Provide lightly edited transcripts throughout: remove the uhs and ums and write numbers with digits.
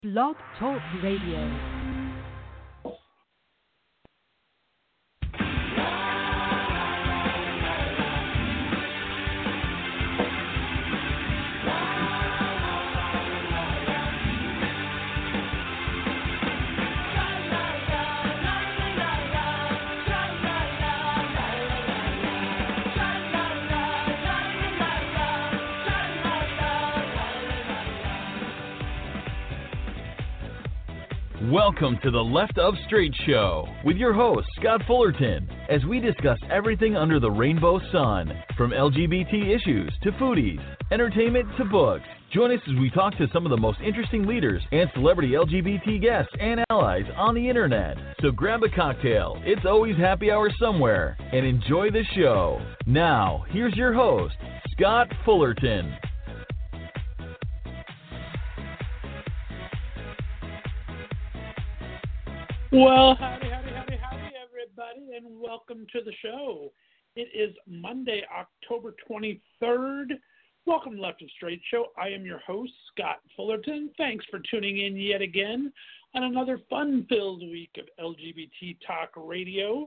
Blog Talk Radio. Welcome to the Left of Straight Show with your host, Scott Fullerton, as we discuss everything under the rainbow sun, from LGBT issues to foodies, entertainment to books. Join us as we talk to some of the most interesting leaders and celebrity LGBT guests and allies on the internet. So grab a cocktail, it's always happy hour somewhere, and enjoy the show. Now, here's your host, Scott Fullerton. Well, howdy, everybody, and welcome to the show. It is Monday, October 23rd. Welcome to Left of Straight Show. I am your host, Scott Fullerton. Thanks for tuning in yet again on another fun-filled week of LGBT Talk Radio.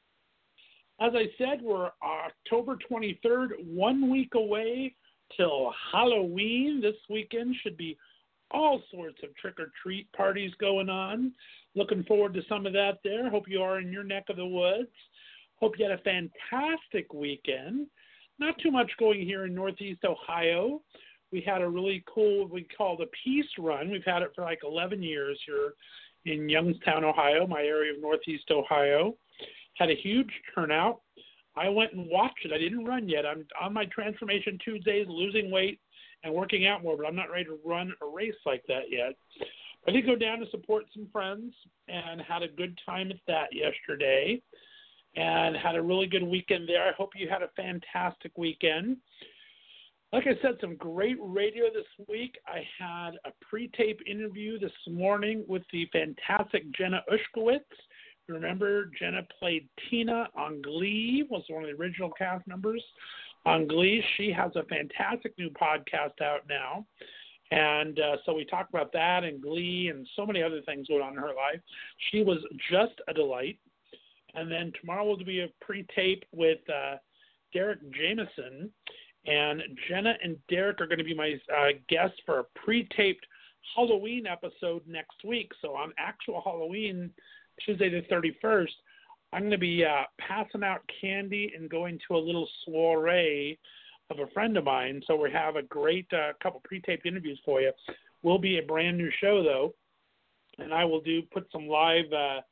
As I said, we're October 23rd, 1 week away till Halloween. This weekend should be all sorts of trick-or-treat parties going on. Looking forward to some of that there. Hope you are in your neck of the woods. Hope you had a fantastic weekend. Not too much going here in Northeast Ohio. We had a really cool, we call the Peace Run. We've had it for like 11 years here in Youngstown, Ohio, my area of Northeast Ohio. Had a huge turnout. I went and watched it. I didn't run yet. I'm on my Transformation Tuesdays, losing weight and working out more, but I'm not ready to run a race like that yet. I did go down to support some friends and had a good time at that yesterday and had a really good weekend there. I hope you had a fantastic weekend. Like I said, some great radio this week. I had a pre-tape interview this morning with the fantastic Jenna Ushkowitz. You remember Jenna played Tina on Glee, was one of the original cast members on Glee. She has a fantastic new podcast out now. And so we talked about that and Glee and so many other things going on in her life. She was just a delight. And then tomorrow will be a pre-tape with Derek Jameson. And Jenna and Derek are going to be my guests for a pre-taped Halloween episode next week. So on actual Halloween, Tuesday the 31st, I'm going to be passing out candy and going to a little soiree of a friend of mine. So we have a great couple pre-taped interviews for you. Will be a brand new show though, and I will put some live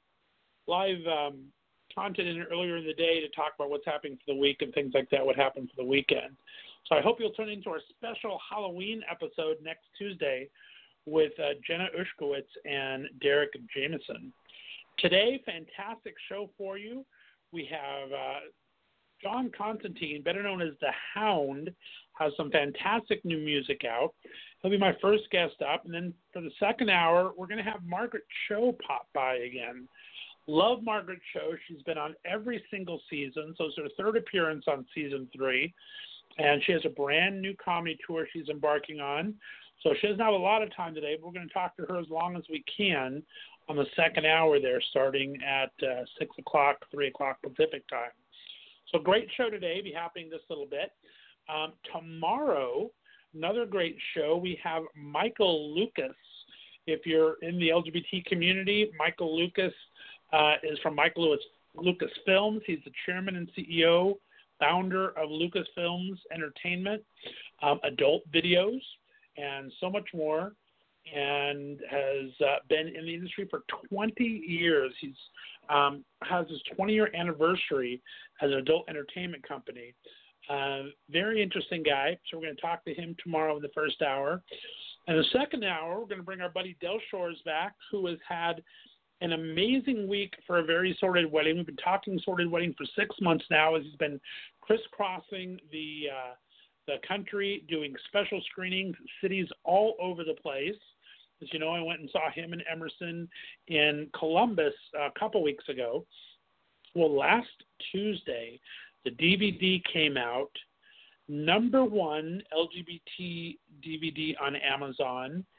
content in it earlier in the day to talk about what's happening for the week and things like that, what happened for the weekend. So I hope you'll tune into our special Halloween episode next Tuesday with Jenna Ushkowitz and Derek Jameson. Today, fantastic show for you. We have John Constantine, better known as The Hound, has some fantastic new music out. He'll be my first guest up. And then for the second hour, we're going to have Margaret Cho pop by again. Love Margaret Cho. She's been on every single season. So it's her third appearance on season 3. And she has a brand new comedy tour she's embarking on. So she doesn't have a lot of time today, but we're going to talk to her as long as we can on the second hour there, starting at 6 o'clock, 3 o'clock Pacific time. So great show today, be happening this little bit. Tomorrow, another great show, we have Michael Lucas. If you're in the LGBT community, Michael Lucas is from Michael Lucas Films. He's the chairman and CEO, founder of Lucasfilms Entertainment, adult videos, and so much more, and has been in the industry for 20 years. He's has his 20-year anniversary as an adult entertainment company. Very interesting guy, so we're going to talk to him tomorrow in the first hour. And the second hour, we're going to bring our buddy Del Shores back, who has had an amazing week for a very sordid wedding. We've been talking sordid wedding for 6 months now, as he's been crisscrossing the country, doing special screenings, cities all over the place. As you know, I went and saw him and Emerson in Columbus a couple weeks ago. Well, last Tuesday, the DVD came out, #1 LGBT DVD on Amazon,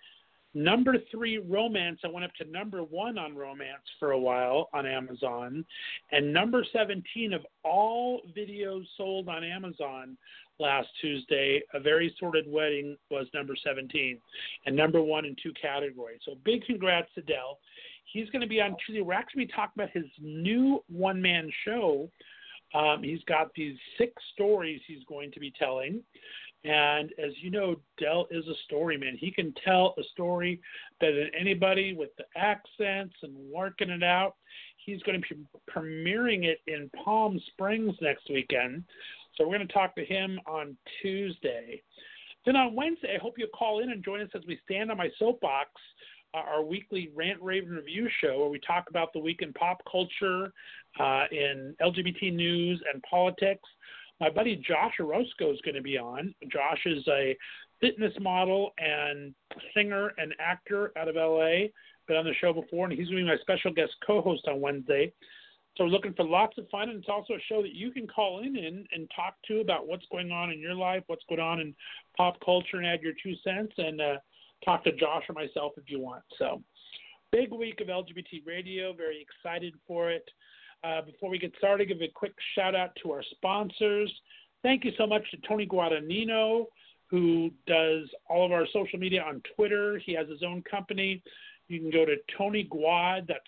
Number 3, romance. I went up to number 1 on romance for a while on Amazon. And number 17 of all videos sold on Amazon last Tuesday, A Very Sordid Wedding was number 17 and number 1 in 2 categories. So big congrats to Del. He's going to be on Tuesday. We're actually talking about his new one-man show. He's got these 6 stories he's going to be telling. And as you know, Del is a story man. He can tell a story better than anybody with the accents and working it out. He's going to be premiering it in Palm Springs next weekend. So we're going to talk to him on Tuesday. Then on Wednesday, I hope you'll call in and join us as we stand on my soapbox, our weekly Rant, Rave, and Review show where we talk about the week in pop culture, in LGBT news and politics. My buddy Josh Orozco is going to be on. Josh is a fitness model and singer and actor out of L.A., been on the show before, and he's going to be my special guest co-host on Wednesday. So we're looking for lots of fun, and it's also a show that you can call in and talk to about what's going on in your life, what's going on in pop culture, and add your 2 cents, and talk to Josh or myself if you want. So big week of LGBT radio, very excited for it. Before we get started, give a quick shout-out to our sponsors. Thank you so much to Tony Guadagnino, who does all of our social media on Twitter. He has his own company. You can go to Tony Guad, that's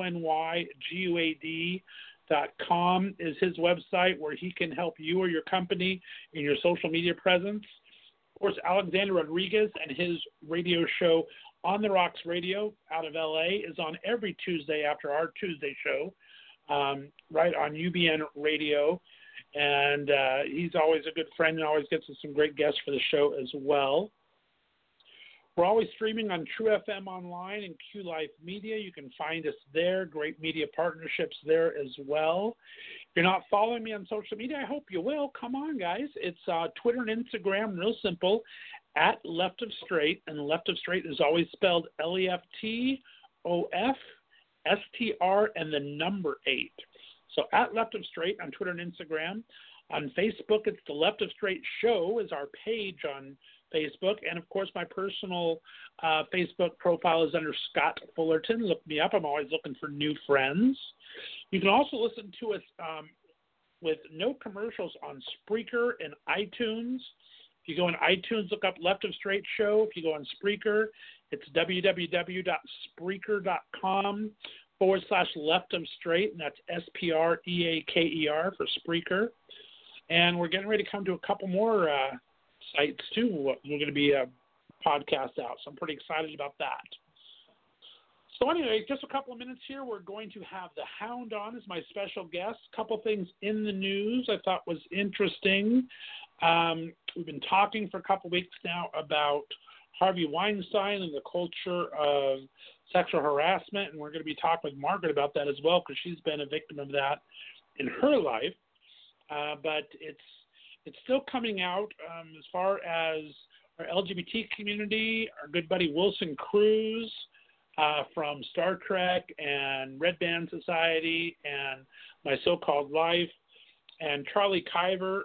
TonyGuad.com is his website where he can help you or your company in your social media presence. Of course, Alexander Rodriguez and his radio show On the Rocks Radio out of L.A. is on every Tuesday after our Tuesday show. Right on UBN Radio, and he's always a good friend and always gets us some great guests for the show as well. We're always streaming on True FM Online and Q Life Media. You can find us there, great media partnerships there as well. If you're not following me on social media, I hope you will. Come on, guys. It's Twitter and Instagram, real simple, at Left of Straight, and Left of Straight is always spelled LEFTOF. STR and the number 8. So at Left of Straight on Twitter and Instagram. On Facebook, it's the Left of Straight Show is our page on Facebook. And, of course, my personal Facebook profile is under Scott Fullerton. Look me up. I'm always looking for new friends. You can also listen to us with no commercials on Spreaker and iTunes. If you go on iTunes, look up Left of Straight Show. If you go on Spreaker, it's www.spreaker.com/Left of Straight, and that's SPREAKER for Spreaker. And we're getting ready to come to a couple more sites, too. We're going to be a podcast out, so I'm pretty excited about that. So anyway, just a couple of minutes here. We're going to have the Hound on as my special guest. A couple things in the news I thought was interesting. We've been talking for a couple of weeks now about Harvey Weinstein and the culture of sexual harassment, and we're going to be talking with Margaret about that as well because she's been a victim of that in her life. But it's still coming out as far as our LGBT community, our good buddy Wilson Cruz from Star Trek and Red Band Society and My So-Called Life, and Charlie Carver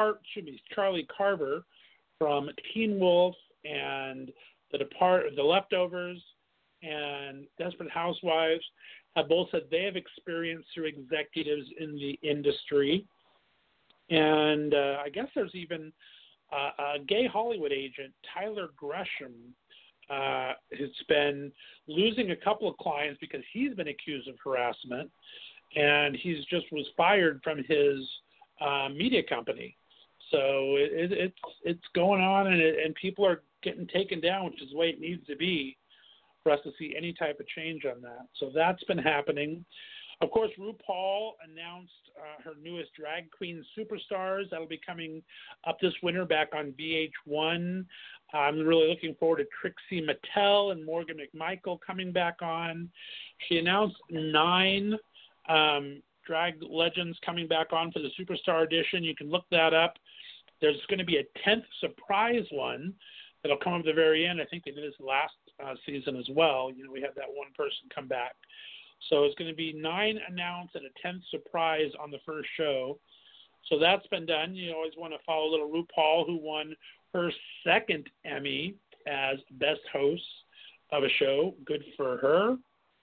from Teen Wolf and The Leftovers and Desperate Housewives have both said they have experience through executives in the industry. And I guess there's even a gay Hollywood agent, Tyler Gresham, has been losing a couple of clients because he's been accused of harassment, and he's just was fired from his media company. So it's going on, and people are getting taken down, which is the way it needs to be for us to see any type of change on that. So that's been happening. Of course, RuPaul announced her newest drag queen superstars. That'll be coming up this winter back on VH1. I'm really looking forward to Trixie Mattel and Morgan McMichael coming back on. She announced 9 drag legends coming back on for the Superstar Edition. You can look that up. There's going to be a 10th surprise one that'll come up at the very end. I think they did this last season as well. You know, we had that one person come back. So it's going to be 9 announced and a 10th surprise on the first show. So that's been done. You always want to follow little RuPaul, who won her 2nd Emmy as Best Host of a show. Good for her.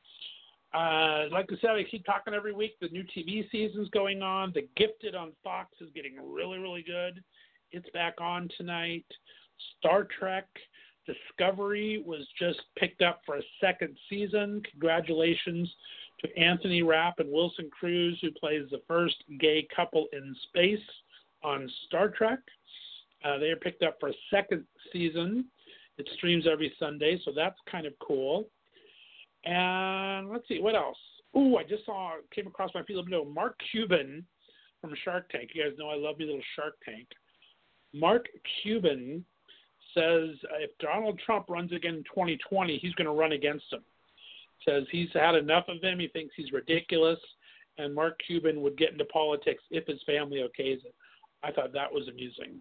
Like I said, I keep talking every week. The new TV season's going on. The Gifted on Fox is getting really, really good. It's back on tonight. Star Trek Discovery was just picked up for a second season. Congratulations to Anthony Rapp and Wilson Cruz, who plays the first gay couple in space on Star Trek. They are picked up for a second season. It streams every Sunday, so that's kind of cool. And let's see, what else? Ooh, I just came across my feed a little bit. Mark Cuban from Shark Tank. You guys know I love me little Shark Tank. Mark Cuban says if Donald Trump runs again in 2020, he's going to run against him. Says he's had enough of him. He thinks he's ridiculous. And Mark Cuban would get into politics if his family okays it. I thought that was amusing.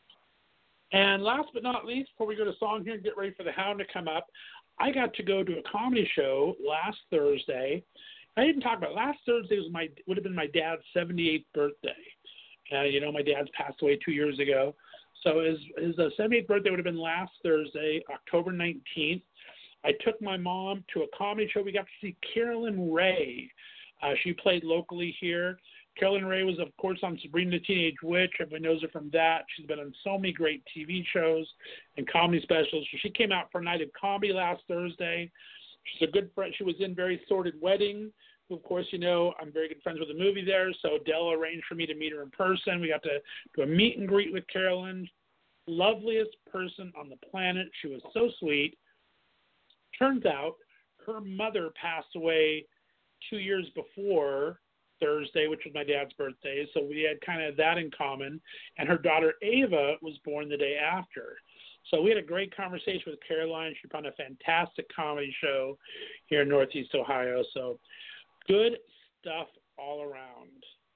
And last but not least, before we go to song here and get ready for the Hound to come up, I got to go to a comedy show last Thursday. I didn't talk about it. Last Thursday would have been my dad's 78th birthday. My dad's passed away 2 years ago. So his 78th birthday would have been last Thursday, October 19th. I took my mom to a comedy show. We got to see Carolyn Ray. She played locally here. Carolyn Ray was, of course, on Sabrina the Teenage Witch. Everybody knows her from that. She's been on so many great TV shows and comedy specials. So she came out for a night of comedy last Thursday. She's a good friend. She was in Very Sordid Wedding, who, of course, I'm very good friends with the movie there. So Della arranged for me to meet her in person. We got to do a meet and greet with Carolyn. Loveliest person on the planet. She was so sweet. Turns out her mother passed away 2 years before Thursday, which was my dad's birthday, so we had kind of that in common. And her daughter Ava was born the day after. So we had a great conversation with Caroline. She put on a fantastic comedy show here in Northeast Ohio. So good stuff all around.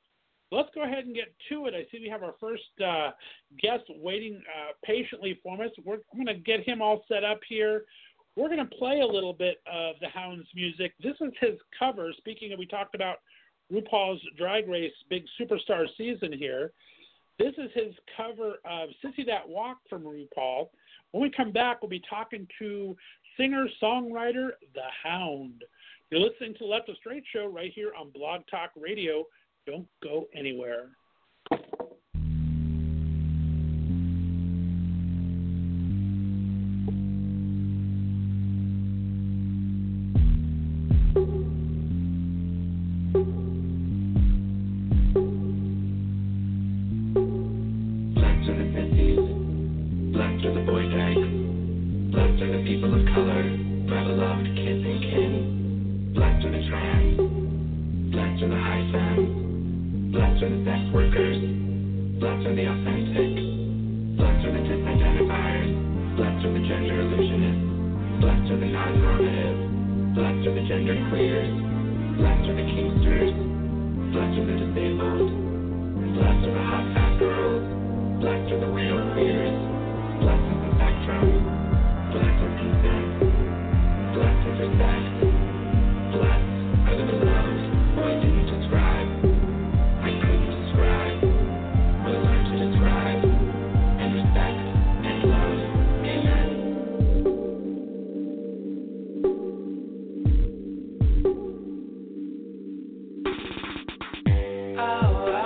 Let's go ahead and get to it. I see we have our first guest waiting patiently for us. I'm going to get him all set up here. We're going to play a little bit of the Hound's music. This is his cover. Speaking of, we talked about RuPaul's Drag Race big superstar season here. This is his cover of Sissy That Walk from RuPaul. When we come back, we'll be talking to singer-songwriter The Hound. You're listening to the Left of Straight Show right here on Blog Talk Radio. Don't go anywhere. Oh,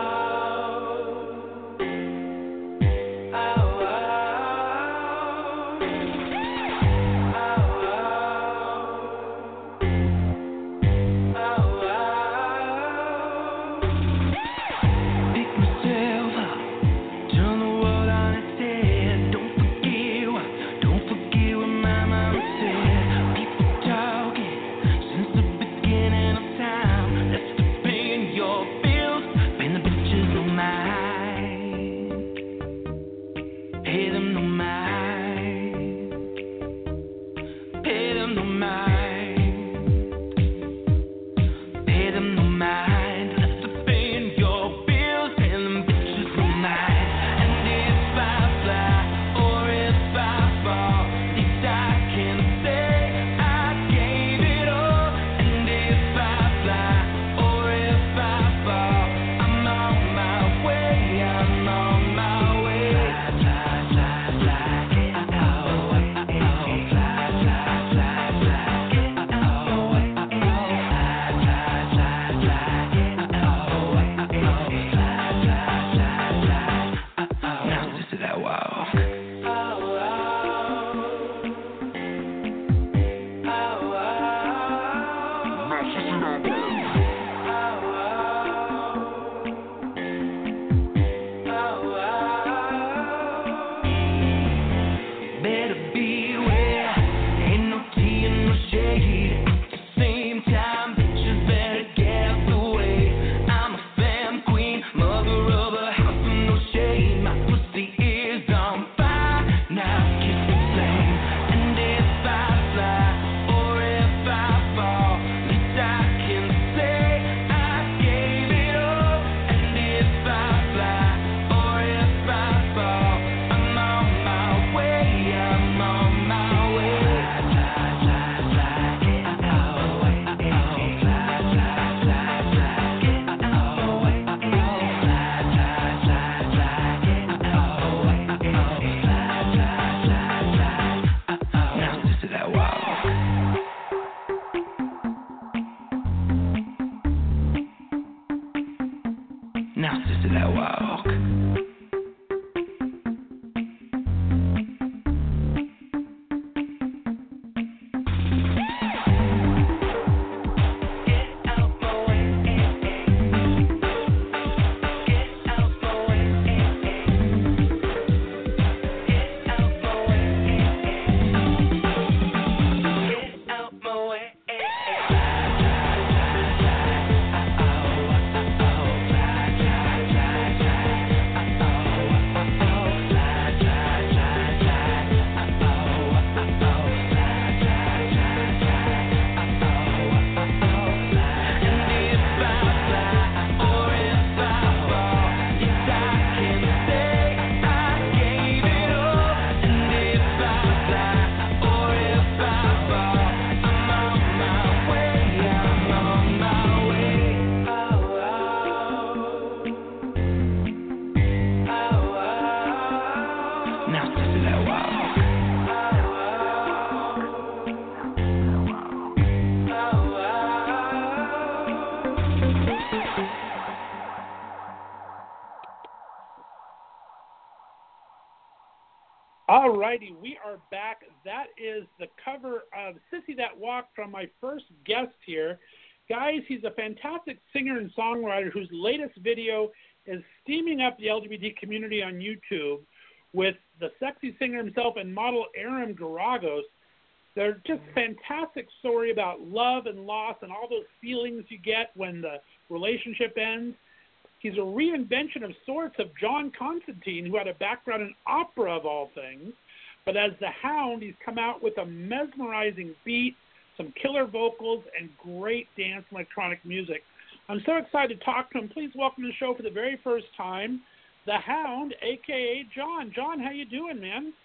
All righty, we are back. That is the cover of Sissy That Walk from my first guest here. Guys, he's a fantastic singer and songwriter whose latest video is steaming up the LGBT community on YouTube with the sexy singer himself and model Aaron Garagos. They're just fantastic story about love and loss and all those feelings you get when the relationship ends. He's a reinvention of sorts of John Constantine, who had a background in opera of all things. But as the Hound, he's come out with a mesmerizing beat, some killer vocals, and great dance and electronic music. I'm so excited to talk to him. Please welcome to the show for the very first time, the Hound, a.k.a. John. John, how you doing, man?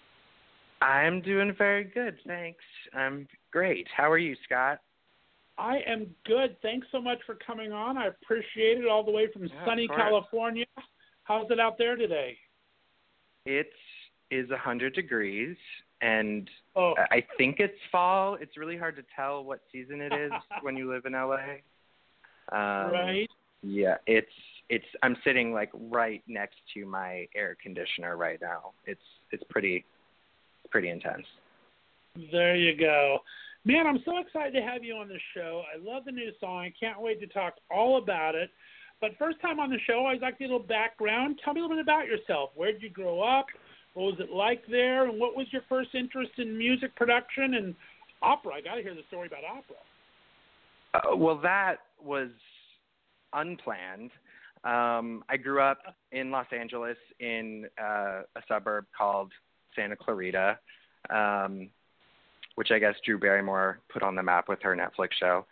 I'm doing very good, thanks. I'm great. How are you, Scott? I am good. Thanks so much for coming on. I appreciate it, all the way from sunny California. How's it out there today? It is 100 degrees, and I think it's fall. It's really hard to tell what season it is when you live in LA. Right. Yeah, it's. I'm sitting like right next to my air conditioner right now. It's pretty intense. There you go. Man, I'm so excited to have you on the show. I love the new song. I can't wait to talk all about it. But first time on the show, I'd like to get a little background. Tell me a little bit about yourself. Where did you grow up? What was it like there? And what was your first interest in music production and opera? I got to hear the story about opera. Well, that was unplanned. I grew up in Los Angeles in a suburb called Santa Clarita, which I guess Drew Barrymore put on the map with her Netflix show.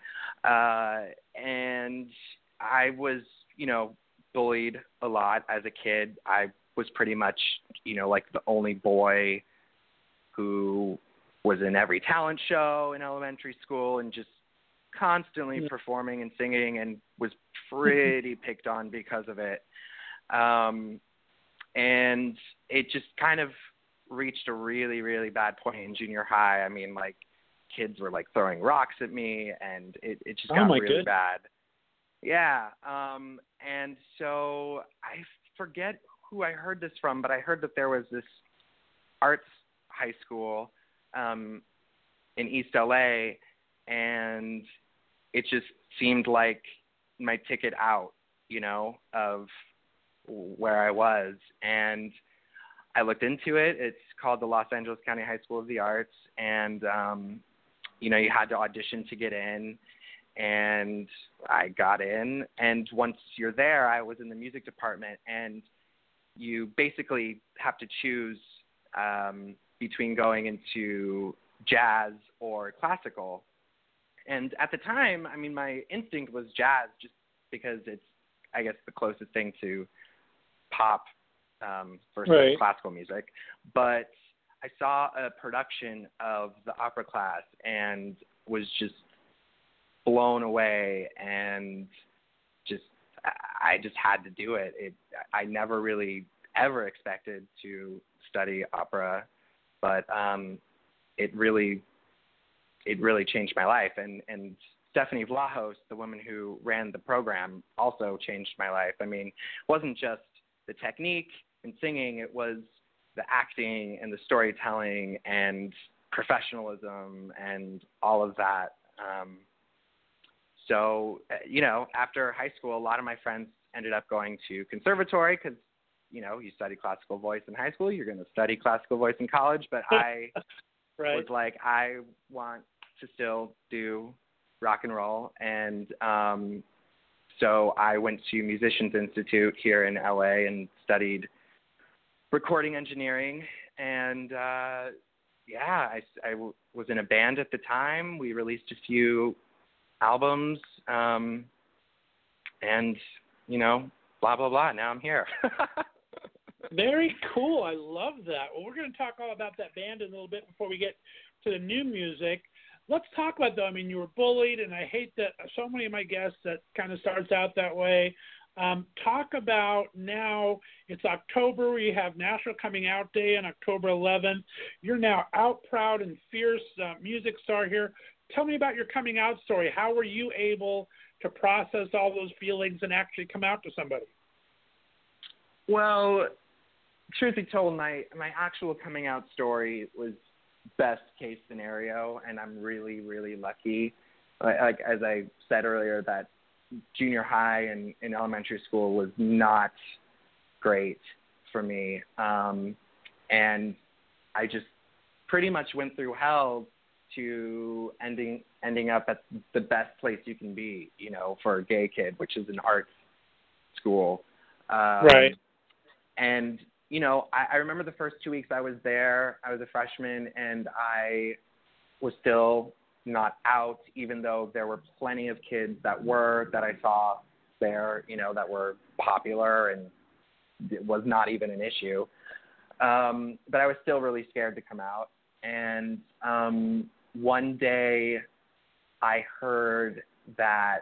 And I was, bullied a lot as a kid. I was pretty much, like the only boy who was in every talent show in elementary school and just constantly performing and singing, and was pretty picked on because of it. And it just kind of reached a really, really bad point in junior high. I mean, like, kids were like throwing rocks at me, and it just got really bad. Yeah. And so I forget who I heard this from, but I heard that there was this arts high school in East LA, and it just seemed like my ticket out, of where I was. And I looked into it. It's called the Los Angeles County High School of the Arts, and you had to audition to get in, and I got in. And once you're there, I was in the music department, and you basically have to choose between going into jazz or classical. And at the time, I mean, my instinct was jazz, just because it's, I guess, the closest thing to pop versus classical music. But I saw a production of the opera class and was just blown away, and I just had to do it. I never really ever expected to study opera, but it really changed my life. And Stephanie Vlahos, the woman who ran the program, also changed my life. I mean, it wasn't just the technique and singing, it was the acting and the storytelling and professionalism and all of that. So, after high school, a lot of my friends ended up going to conservatory because, you study classical voice in high school, you're going to study classical voice in college. But I was like, I want to still do rock and roll. And so I went to Musicians Institute here in LA and studied recording engineering. And I was in a band at the time. We released a few albums, and blah blah blah. Now I'm here. Very cool. I love that. Well, we're going to talk all about that band in a little bit before we get to the new music. Let's talk about, though, I mean, you were bullied, and I hate that so many of my guests that kind of starts out that way. Talk about now, it's October, we have National Coming Out Day on October 11th. You're now out, proud, and fierce music star here. Tell me about your coming out story. How were you able to process all those feelings and actually come out to somebody? Well, truth be told, my actual coming out story was best case scenario, and I'm really, really lucky. Like as I said earlier, that junior high and in elementary school was not great for me. And I just pretty much went through hell to ending up at the best place you can be, for a gay kid, which is an arts school. Right. And, I remember the first 2 weeks I was there, I was a freshman, and I was still not out, even though there were plenty of kids that I saw there, that were popular, and it was not even an issue. But I was still really scared to come out. And one day I heard that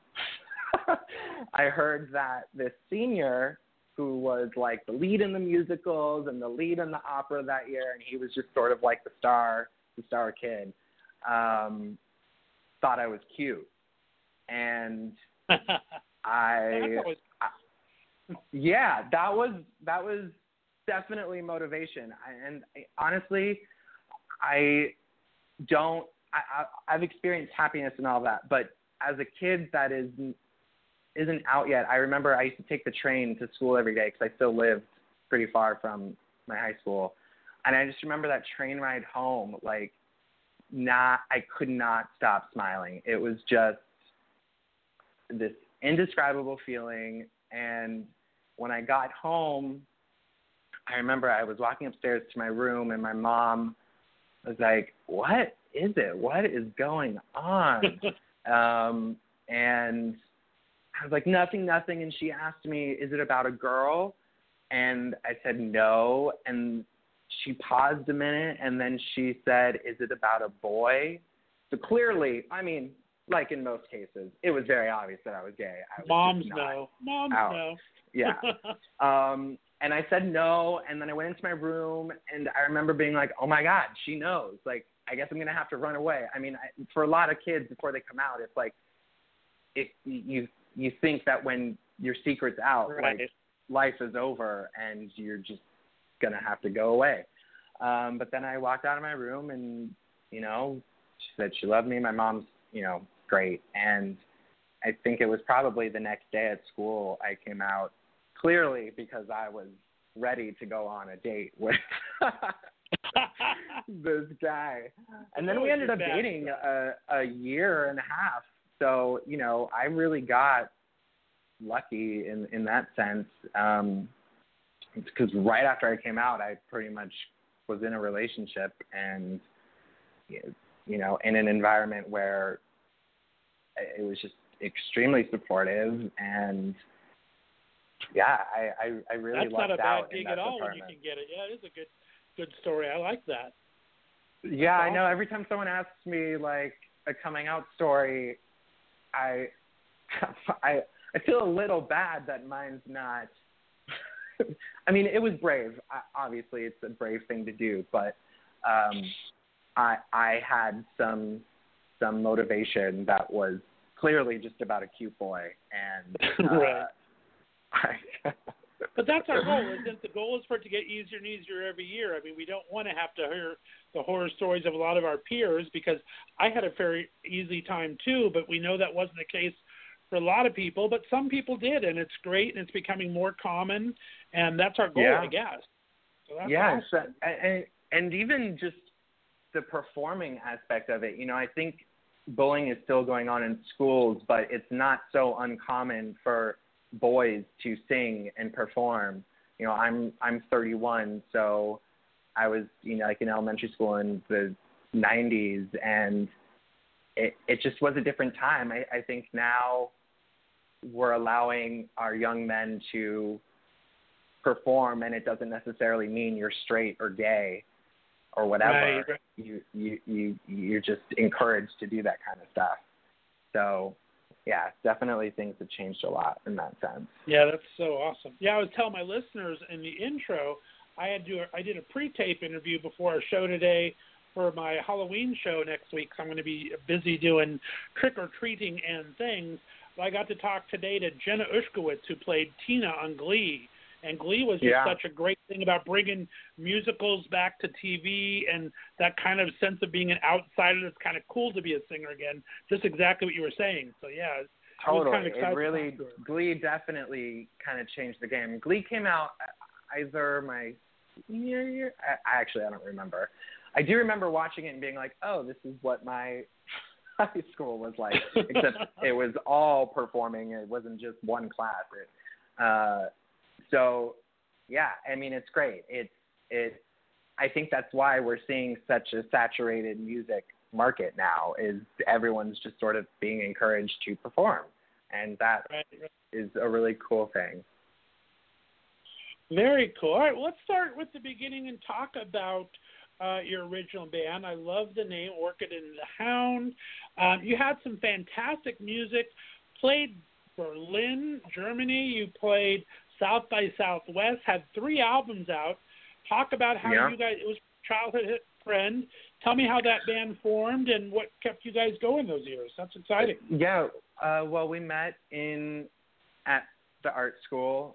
this senior who was like the lead in the musicals and the lead in the opera that year, and he was just sort of like the star kid, thought I was cute. And that was definitely motivation. Honestly, I've experienced happiness and all that, but as a kid that isn't out yet, I remember I used to take the train to school every day because I still lived pretty far from my high school. And I just remember that train ride home, I could not stop smiling. It was just this indescribable feeling. And when I got home, I remember I was walking upstairs to my room, and my mom was like, "What is it? What is going on?" And I was like, nothing. And she asked me, "Is it about a girl?" And I said, "No." And she paused a minute, and then she said, "Is it about a boy?" So clearly, I mean, like in most cases, it was very obvious that I was gay. Moms know. Yeah. And I said no, and then I went into my room, and I remember being like, oh my God, she knows. Like, I guess I'm going to have to run away. I mean, for a lot of kids, before they come out, it's like, you think that when your secret's out, right, like, life is over, and you're just going to have to go away. But then I walked out of my room, and, she said she loved me. My mom's, great. And I think it was probably the next day at school I came out, clearly because I was ready to go on a date with this guy. And then we ended up dating a year and a half. So, I really got lucky in that sense. Because right after I came out, I pretty much was in a relationship and, in an environment where it was just extremely supportive. And yeah, I really lucked out. That's not a bad gig at all when you can get it. Yeah, it is a good story. I like that. Yeah, awesome. I know. Every time someone asks me like a coming out story, I feel a little bad that mine's not. I mean, it was brave. Obviously, it's a brave thing to do, but I had some some motivation that was clearly just about a cute boy. And right. But that's our goal, isn't it? The goal is for it to get easier and easier every year. I mean, we don't want to have to hear the horror stories of a lot of our peers, because I had a very easy time too, but we know that wasn't the case for a lot of people, but some people did, and it's great, and it's becoming more common, and that's our goal, I guess. So that's awesome. And even just the performing aspect of it, you know, I think bullying is still going on in schools, but it's not so uncommon for boys to sing and perform. You know, I'm 31, so I was, you know, like in elementary school in the 90s, and it just was a different time. I think now we're allowing our young men to perform, and it doesn't necessarily mean you're straight or gay or whatever. Right. You're just encouraged to do that kind of stuff. So yeah, definitely things have changed a lot in that sense. Yeah, that's so awesome. Yeah, I was telling my listeners in the intro, I did a pre-tape interview before our show today for my Halloween show next week, so I'm going to be busy doing trick-or-treating and things. But I got to talk today to Jenna Ushkowitz, who played Tina on Glee. And Glee was just such a great thing about bringing musicals back to TV, and that kind of sense of being an outsider. It's kind of cool to be a singer again. Just exactly what you were saying. So, yeah. Totally. It really, Glee definitely kind of changed the game. Glee came out either my senior year. I don't remember. I do remember watching it and being like, oh, this is what my high school was like, except it was all performing. It wasn't just one class. So, yeah, I mean, it's great. I think that's why we're seeing such a saturated music market now, is everyone's just sort of being encouraged to perform. And that is a really cool thing. Very cool. All right, well, let's start with the beginning and talk about your original band. I love the name, Orchid and the Hound. You had some fantastic music, played Berlin, Germany. You played South by Southwest, had 3 albums out. Talk about how you guys, it was childhood friend. Tell me how that band formed and what kept you guys going those years. That's exciting. Yeah, well, we met at the art school,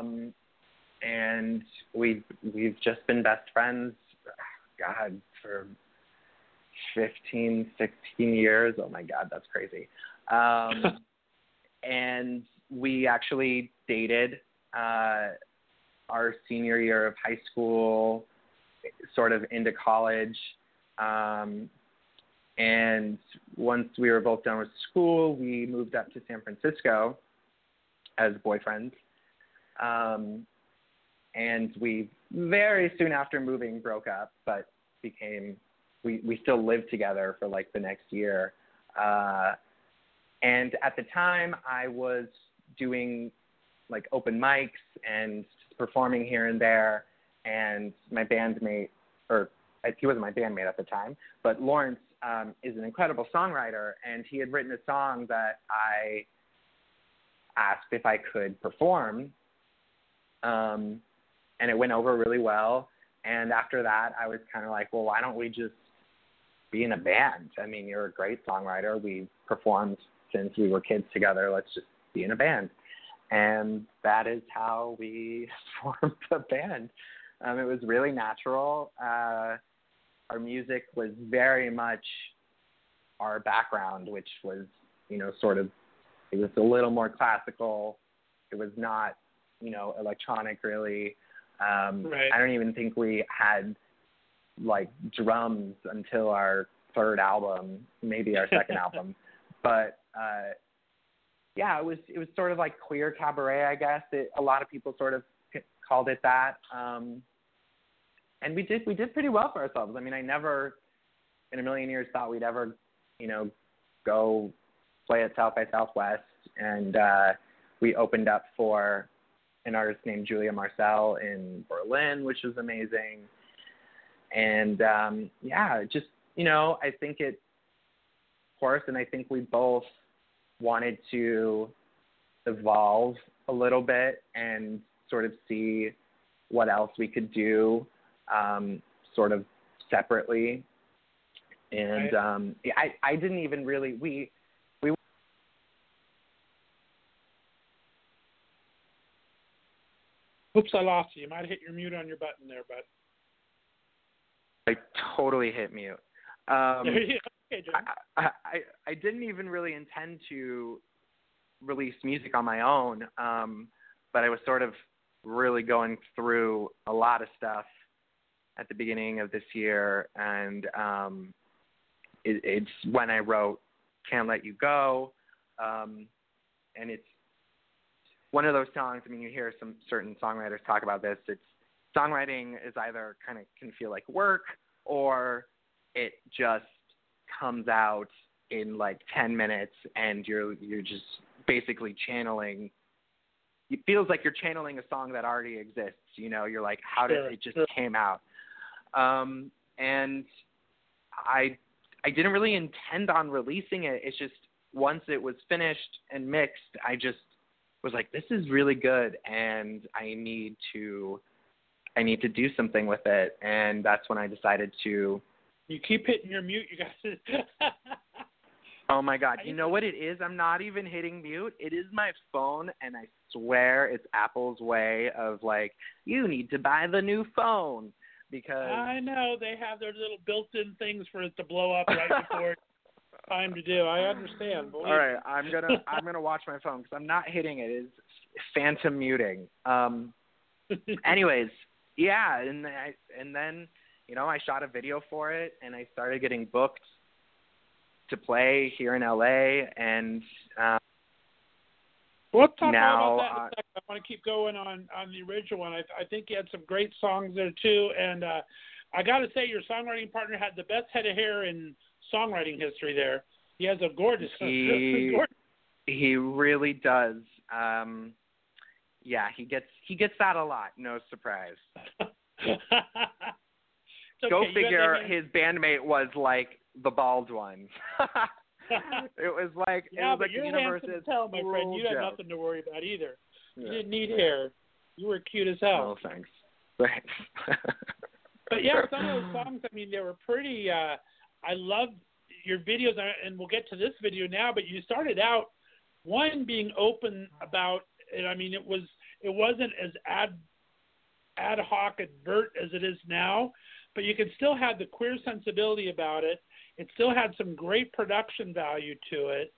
and we've just been best friends, God, for 15, 16 years. Oh, my God, that's crazy. And we actually dated our senior year of high school, sort of into college. And once we were both done with school, we moved up to San Francisco as boyfriends. And we very soon after moving broke up, but we still lived together for like the next year. And at the time I was doing like open mics and performing here and there. And my bandmate, or he wasn't my bandmate at the time, but Lawrence is an incredible songwriter, and he had written a song that I asked if I could perform. And it went over really well. And after that, I was kind of like, well, why don't we just be in a band? I mean, you're a great songwriter. We've performed since we were kids together. Let's just be in a band. And that is how we formed the band. It was really natural. Our music was very much our background, which was, it was a little more classical. It was not, electronic really. I don't even think we had like drums until our 3rd album, maybe our 2nd album. But it was sort of like queer cabaret, I guess. A lot of people sort of called it that. And we did pretty well for ourselves. I mean, I never in a million years thought we'd ever, go play at South by Southwest. And we opened up for an artist named Julia Marcel in Berlin, which was amazing. And just, I think Horace and I think we both wanted to evolve a little bit and sort of see what else we could do sort of separately. And I didn't even really we. Oops, I lost you. You might have hit your mute on your button there, bud. I totally hit mute. Okay, John. I didn't even really intend to release music on my own, but I was sort of really going through a lot of stuff at the beginning of this year, and it's when I wrote Can't Let You Go, and it's one of those songs. I mean, you hear some certain songwriters talk about this. It's songwriting is either kind of can feel like work, or it just comes out in like 10 minutes, and you're just basically channeling. It feels like you're channeling a song that already exists. You know, you're like, how did it just came out? And I didn't really intend on releasing it. It's just once it was finished and mixed, I just was like, this is really good, and I need to do something with it. And that's when I decided to. You keep hitting your mute, you guys. Oh my God! You know what it is? I'm not even hitting mute. It is my phone, and I swear it's Apple's way of like, you need to buy the new phone because. I know they have their little built-in things for it to blow up right before it's time to do. I understand. All right, I'm gonna watch my phone because I'm not hitting it. It's phantom muting. Anyways, yeah, and then you know I shot a video for it, and I started getting booked to play here in LA, and let's talk about that in a second. I want to keep going on the original one. I think you had some great songs there too, and I got to say your songwriting partner had the best head of hair in songwriting history there. He has a gorgeous. He really does. Yeah, he gets that a lot. No surprise. Go figure. His bandmate was like the bald one. It was like the universe's tell, my friend. You had nothing to worry about either. Yeah. You didn't need hair. You were cute as hell. Oh, thanks. But yeah, some of those songs, I mean, they were pretty. I loved your videos, and we'll get to this video now. But you started out one being open about it. I mean, it wasn't as ad hoc advert as it is now, but you could still have the queer sensibility about it. It still had some great production value to it.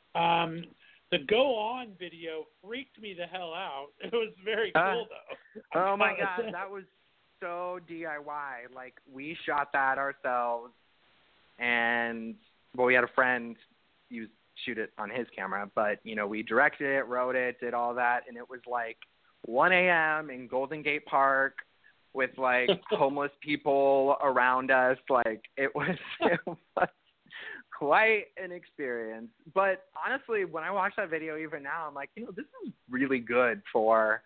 The Go On video freaked me the hell out. It was very cool, though. Oh, my God. That was so DIY. Like, we shot that ourselves, and, well, we had a friend shoot it on his camera, but, you know, we directed it, wrote it, did all that, and it was like 1 a.m. in Golden Gate Park with, like, homeless people around us. Like, it was quite an experience. But honestly, when I watch that video even now, I'm like, you know, this is really good for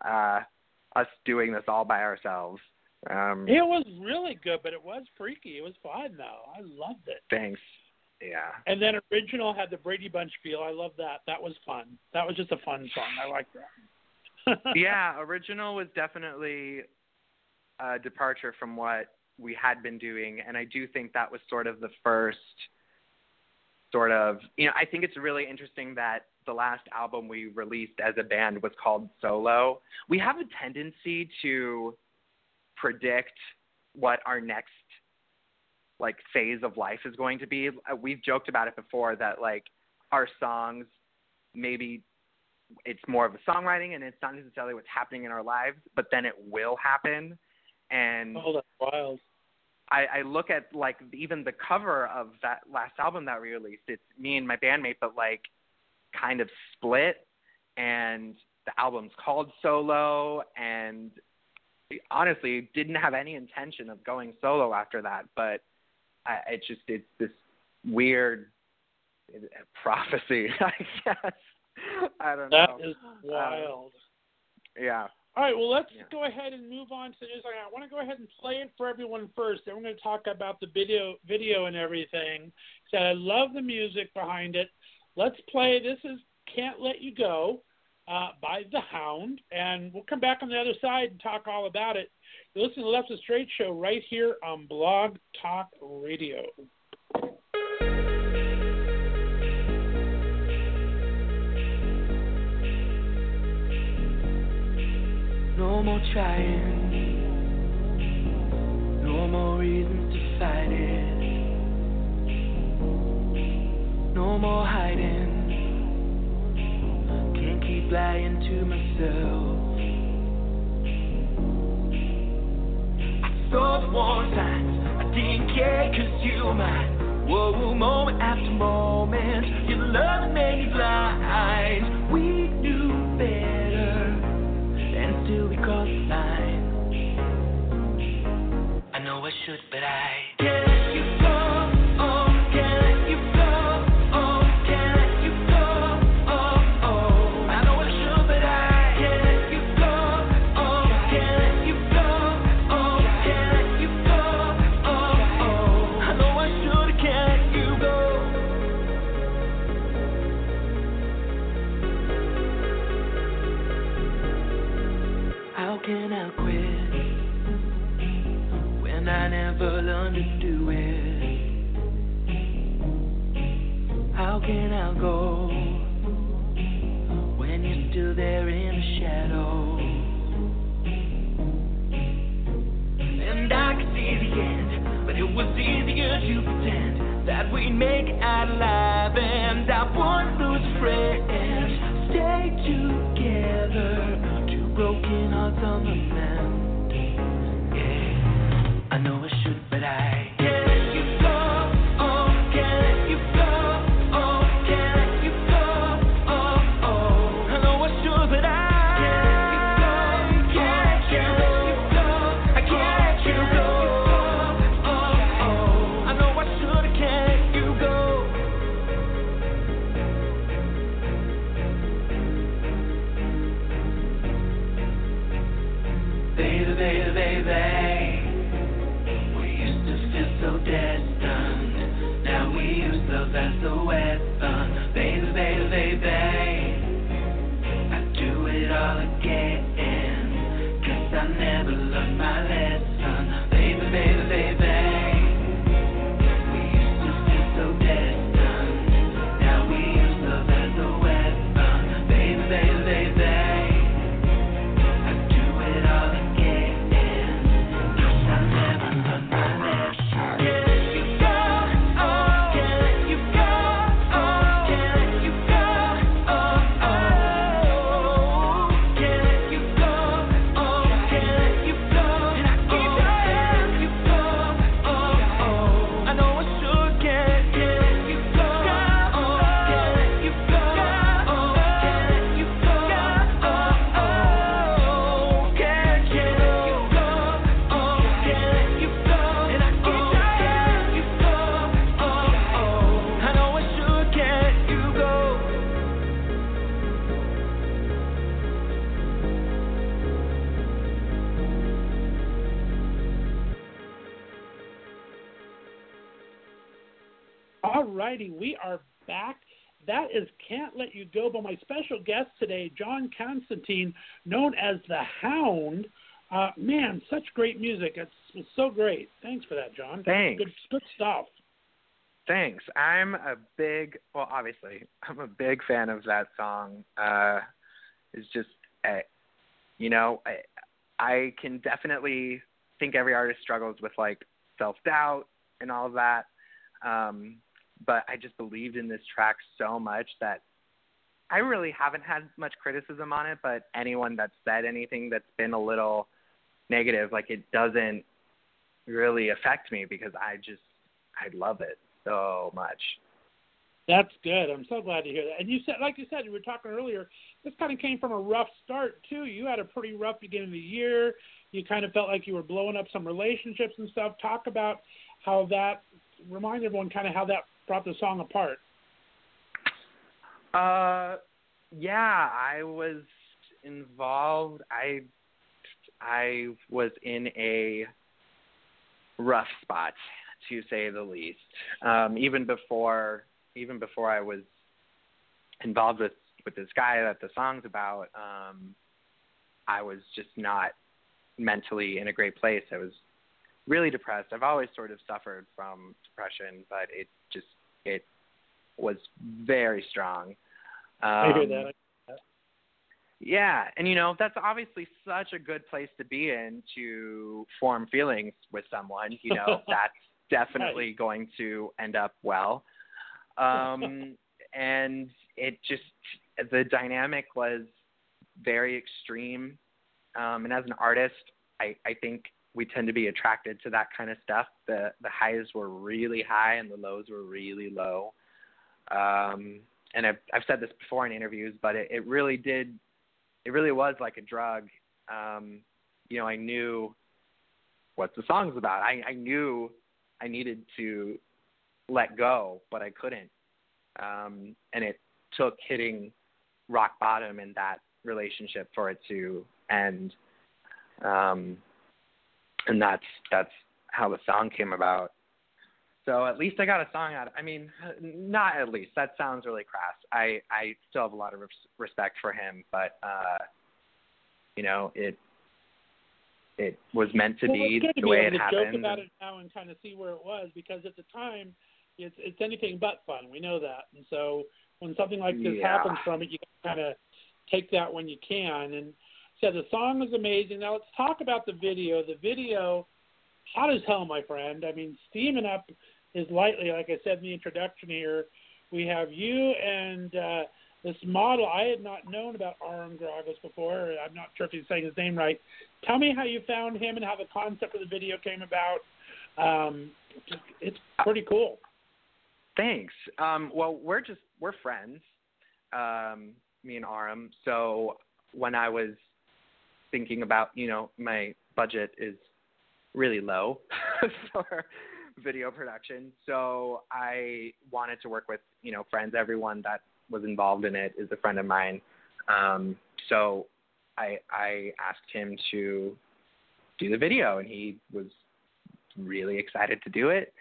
us doing this all by ourselves. It was really good, but it was freaky. It was fun, though. I loved it. Thanks. Yeah. And then Original had the Brady Bunch feel. I love that. That was fun. That was just a fun song. I like that. Yeah, Original was definitely a departure from what we had been doing, and I do think that was sort of the first sort of, you know, I think it's really interesting that the last album we released as a band was called Solo. We have a tendency to predict what our next like phase of life is going to be. We've joked about it before that like our songs, maybe it's more of a songwriting and it's not necessarily what's happening in our lives, but then it will happen. And that's wild. I look at like even the cover of that last album that we released, it's me and my bandmate, but like kind of split, and the album's called Solo, and honestly didn't have any intention of going solo after that, but it's this weird prophecy, I guess. I don't know. That is wild. Yeah. All right, well, let's go ahead and move on to the news. I want to go ahead and play it for everyone first. Then we're going to talk about the video and everything. So I love the music behind it. Let's play. This is Can't Let You Go by The Hound, and we'll come back on the other side and talk all about it. You're listening to the Left of Straight Show right here on Blog Talk Radio. No more trying, no more reasons to fight it, no more hiding, can't keep lying to myself. I saw the warning signs, I didn't care 'cause you were mine. Whoa, moment after moment, your love made me blind. We knew better, and still we crossed the line. I know I should, but I can't let you go. Oh, can't let you go. Oh, can't let you go. Oh, oh. I know I should, but I can't let you go. Oh, can't let you go. Oh, can't let you go. Oh, oh. I know I should, can't let you go. How can I quit when I never learned to do it? How can I go when you're still there in the shadow? And I could see the end, but it was easier to pretend that we'd make it out alive. And I wouldn't lose a friend, stay together. Broken hearts on the mend. Yeah, I know I should, but I can't let you go. Oh, can't let you go. Oh, can't let you go. Oh, oh. I know I should, but I can't let you go. I can't let you go. Oh, oh. I know I should, I can't let you go. Baby, baby, baby, we used to feel so destined. Now we use love as a weapon. Baby, baby, baby, I'd do it all again, 'cause I never learned my lesson. Baby, baby, baby, we used to feel so destined. Now we use love as a weapon. Baby, baby, baby, Alrighty, we are back. That is Can't Let You Go by my special guest today, John Constantine, known as The Hound. Man, such great music. It's so great. Thanks for that, John. Thanks. Good stuff. Thanks. I'm a big fan of that song. It's just, I can definitely think every artist struggles with, like, self-doubt and all of that. But I just believed in this track so much that I really haven't had much criticism on it, but anyone that's said anything that's been a little negative, like, it doesn't really affect me because I love it so much. That's good. I'm so glad to hear that. And you said, like you said, you were talking earlier, this kind of came from a rough start too. You had a pretty rough beginning of the year. You kind of felt like you were blowing up some relationships and stuff. Talk about how that, remind everyone kind of how that brought the song apart. Yeah, I was involved. I was in a rough spot, to say the least. Even before I was involved with this guy that the song's about, I was just not mentally in a great place. I was really depressed. I've always sort of suffered from depression, but it was very strong. I hear that. Yeah, and that's obviously such a good place to be in to form feelings with someone. That's definitely going to end up well. And it just, the dynamic was very extreme. And as an artist, I think we tend to be attracted to that kind of stuff. The highs were really high and the lows were really low. And I've said this before in interviews, but it really was like a drug. I knew what the song's about. I knew I needed to let go, but I couldn't. And it took hitting rock bottom in that relationship for it to end. And that's how the song came about. So at least I got a song out. I mean, not at least. That sounds really crass. I still have a lot of respect for him, but it was meant to be the way it happened. Joke about it now and kind of see where it was, because at the time it's anything but fun. We know that, and so when something like this happens from it, you kind of take that when you can. And so the song is amazing. Now let's talk about the video. The video, hot as hell, my friend. I mean, steaming up is lightly, like I said in the introduction here. We have you and this model. I had not known about Aram Gragos before. I'm not sure if he's saying his name right. Tell me how you found him and how the concept of the video came about. It's pretty cool. Thanks. Well, we're friends, me and Aram. So when I was thinking about, my budget is really low for video production. So I wanted to work with, friends. Everyone that was involved in it is a friend of mine. So I asked him to do the video, and he was really excited to do it.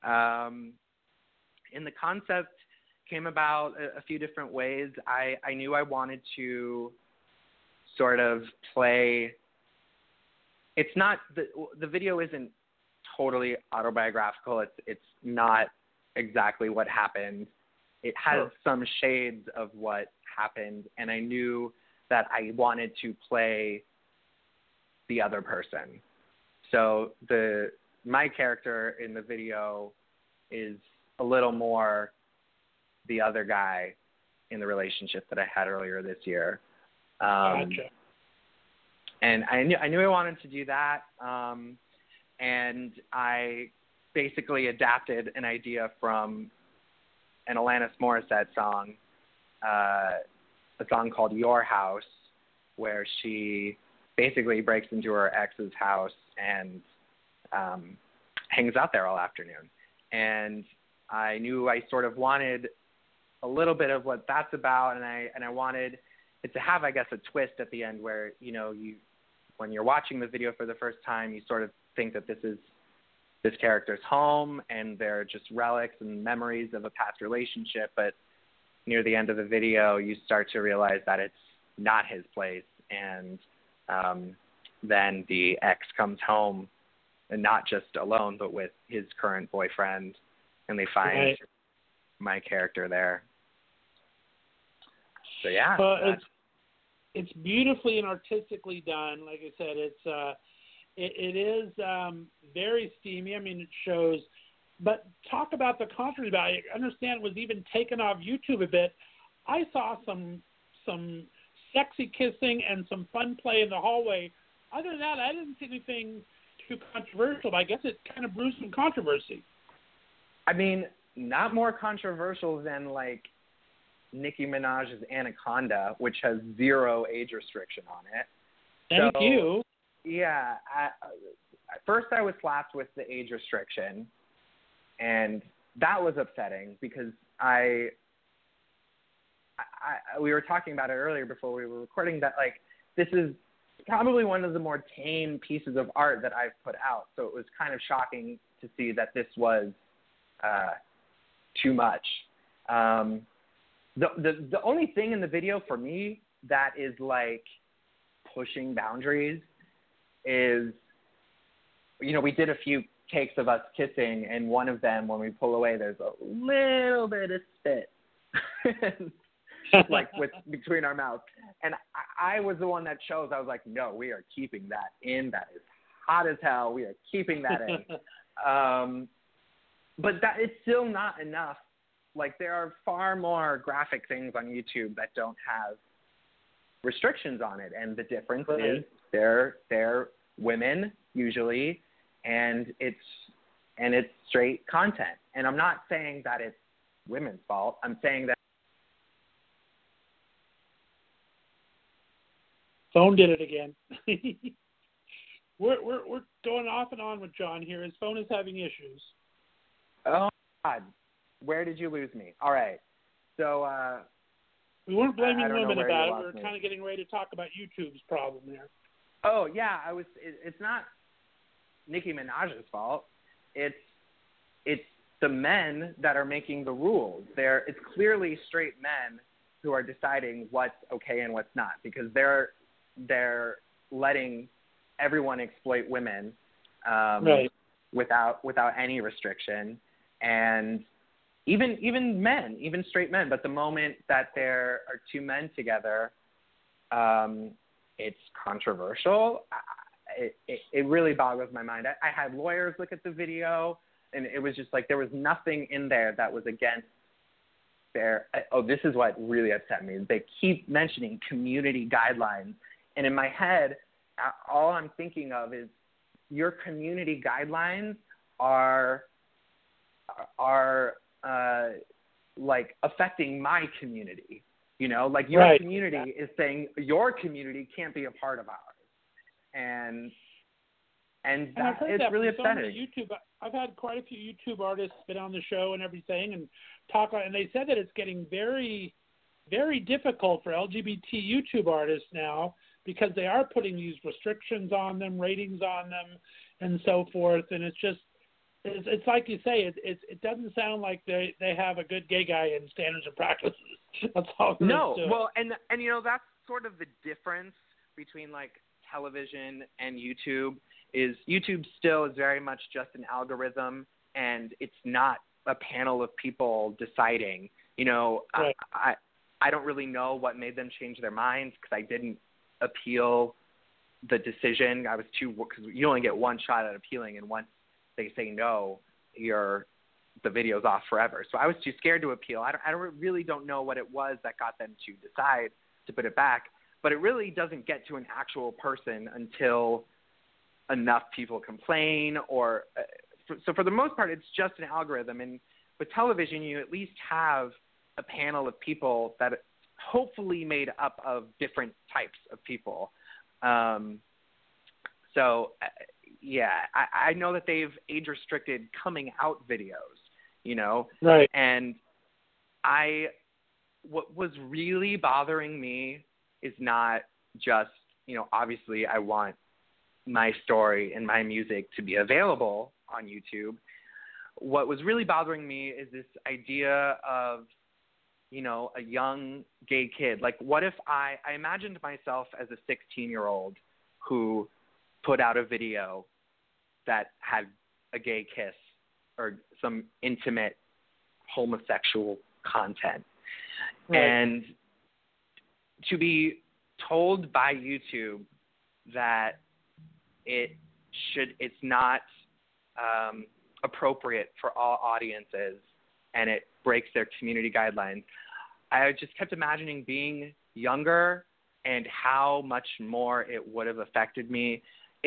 And the concept came about a few different ways. I knew I wanted to sort of play. It's not the video isn't totally autobiographical. It's not exactly what happened. It has some shades of what happened, and I knew that I wanted to play the other person. So my character in the video is a little more the other guy in the relationship that I had earlier this year. Gotcha. And I knew I wanted to do that. And I basically adapted an idea from an Alanis Morissette song, a song called Your House, where she basically breaks into her ex's house and hangs out there all afternoon. And I knew I sort of wanted a little bit of what that's about, and I wanted it to have, I guess, a twist at the end where, when you're watching the video for the first time, you sort of think that this is this character's home and they're just relics and memories of a past relationship. But near the end of the video, you start to realize that it's not his place. And then the ex comes home, and not just alone, but with his current boyfriend, and they find my character there. So yeah, it's beautifully and artistically done. Like I said, it is very steamy. I mean, it shows. But talk about the controversy about it. I understand it was even taken off YouTube a bit. I saw some sexy kissing and some fun play in the hallway. Other than that, I didn't see anything too controversial. But I guess it kind of brewed some controversy. I mean, not more controversial than like Nicki Minaj's Anaconda, which has 0 age restriction on it. Thank you. Yeah. At first I was slapped with the age restriction, and that was upsetting because we were talking about it earlier before we were recording that, like, this is probably one of the more tame pieces of art that I've put out. So it was kind of shocking to see that this was too much. The only thing in the video for me that is like pushing boundaries is we did a few takes of us kissing, and one of them, when we pull away, there's a little bit of spit, like between our mouths. And I was the one that chose. I was like, no, we are keeping that in. That is hot as hell. We are keeping that in. But that it's still not enough. Like, there are far more graphic things on YouTube that don't have restrictions on it, and the difference is they're women usually, and it's straight content. And I'm not saying that it's women's fault. I'm saying that phone did it again. We're going off and on with John here. His phone is having issues. Oh God, where did you lose me? All right, so we weren't blaming women about it. We were me. kind of getting ready to talk about YouTube's problem there. Oh yeah, it's not Nicki Minaj's fault. It's the men that are making the rules. It's clearly straight men who are deciding what's okay and what's not, because they're letting everyone exploit women without any restriction, and even men, even straight men. But the moment that there are two men together, it's controversial. It really boggles my mind. I had lawyers look at the video, and it was just like there was nothing in there that was against their. Oh, this is what really upset me. They keep mentioning community guidelines, and in my head, all I'm thinking of is your community guidelines are like affecting my community. Like your community is saying your community can't be a part of ours. And that, it's really upsetting. I've had quite a few YouTube artists been on the show and everything and talk, and they said that it's getting very, very difficult for LGBT YouTube artists now because they are putting these restrictions on them, ratings on them, and so forth. And it's like you say, it doesn't sound like they have a good gay guy in standards and practices. That's all. No, well, and that's sort of the difference between like television and YouTube. Is YouTube still is very much just an algorithm, and it's not a panel of people deciding. I don't really know what made them change their minds, because I didn't appeal the decision. Because you only get one shot at appealing, and once they say no, the video's off forever. So I was too scared to appeal. I really don't know what it was that got them to decide to put it back. But it really doesn't get to an actual person until enough people complain, so for the most part, it's just an algorithm. And with television, you at least have a panel of people that hopefully made up of different types of people. I know that they've age restricted coming out videos, Right. And what was really bothering me is not just, obviously I want my story and my music to be available on YouTube. What was really bothering me is this idea of, a young gay kid. Like, what if I imagined myself as a 16-year-old who put out a video that had a gay kiss or some intimate homosexual content. Right. And to be told by YouTube that it's not appropriate for all audiences and it breaks their community guidelines. I just kept imagining being younger and how much more it would have affected me.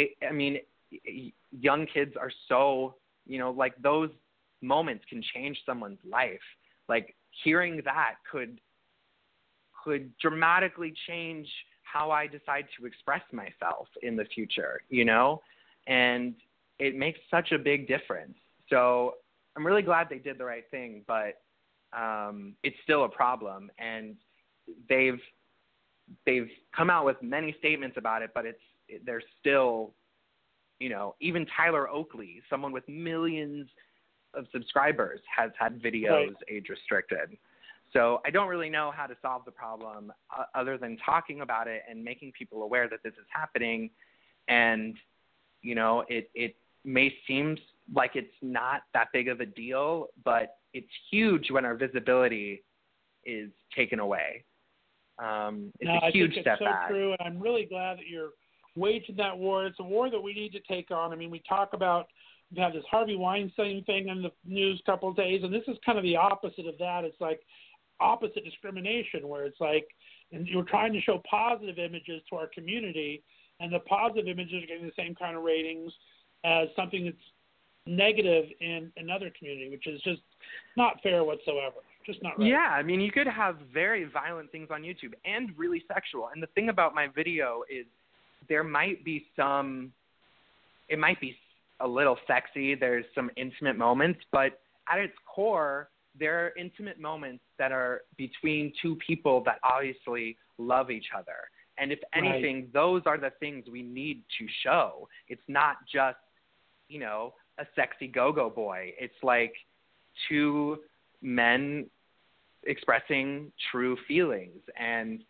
Young kids are so, like those moments can change someone's life. Like hearing that could dramatically change how I decide to express myself in the future, and it makes such a big difference. So I'm really glad they did the right thing, but it's still a problem, and they've come out with many statements about it, but they're still, even Tyler Oakley, someone with millions of subscribers, has had videos age restricted. So I don't really know how to solve the problem other than talking about it and making people aware that this is happening. And, may seem like it's not that big of a deal, but it's huge when our visibility is taken away. It's a huge step back. It's so true, and I'm really glad that you're waging that war. It's a war that we need to take on. I mean, we talk about, we have this Harvey Weinstein thing in the news a couple of days, and this is kind of the opposite of that. It's like opposite discrimination, where it's like, and you're trying to show positive images to our community, and the positive images are getting the same kind of ratings as something that's negative in another community, which is just not fair whatsoever. Just not right. Yeah, I mean, you could have very violent things on YouTube and really sexual. And the thing about my video is there might be it might be a little sexy. There's some intimate moments, but at its core, there are intimate moments that are between two people that obviously love each other. And if anything, those are the things we need to show. It's not just, a sexy go-go boy. It's like two men expressing true feelings. And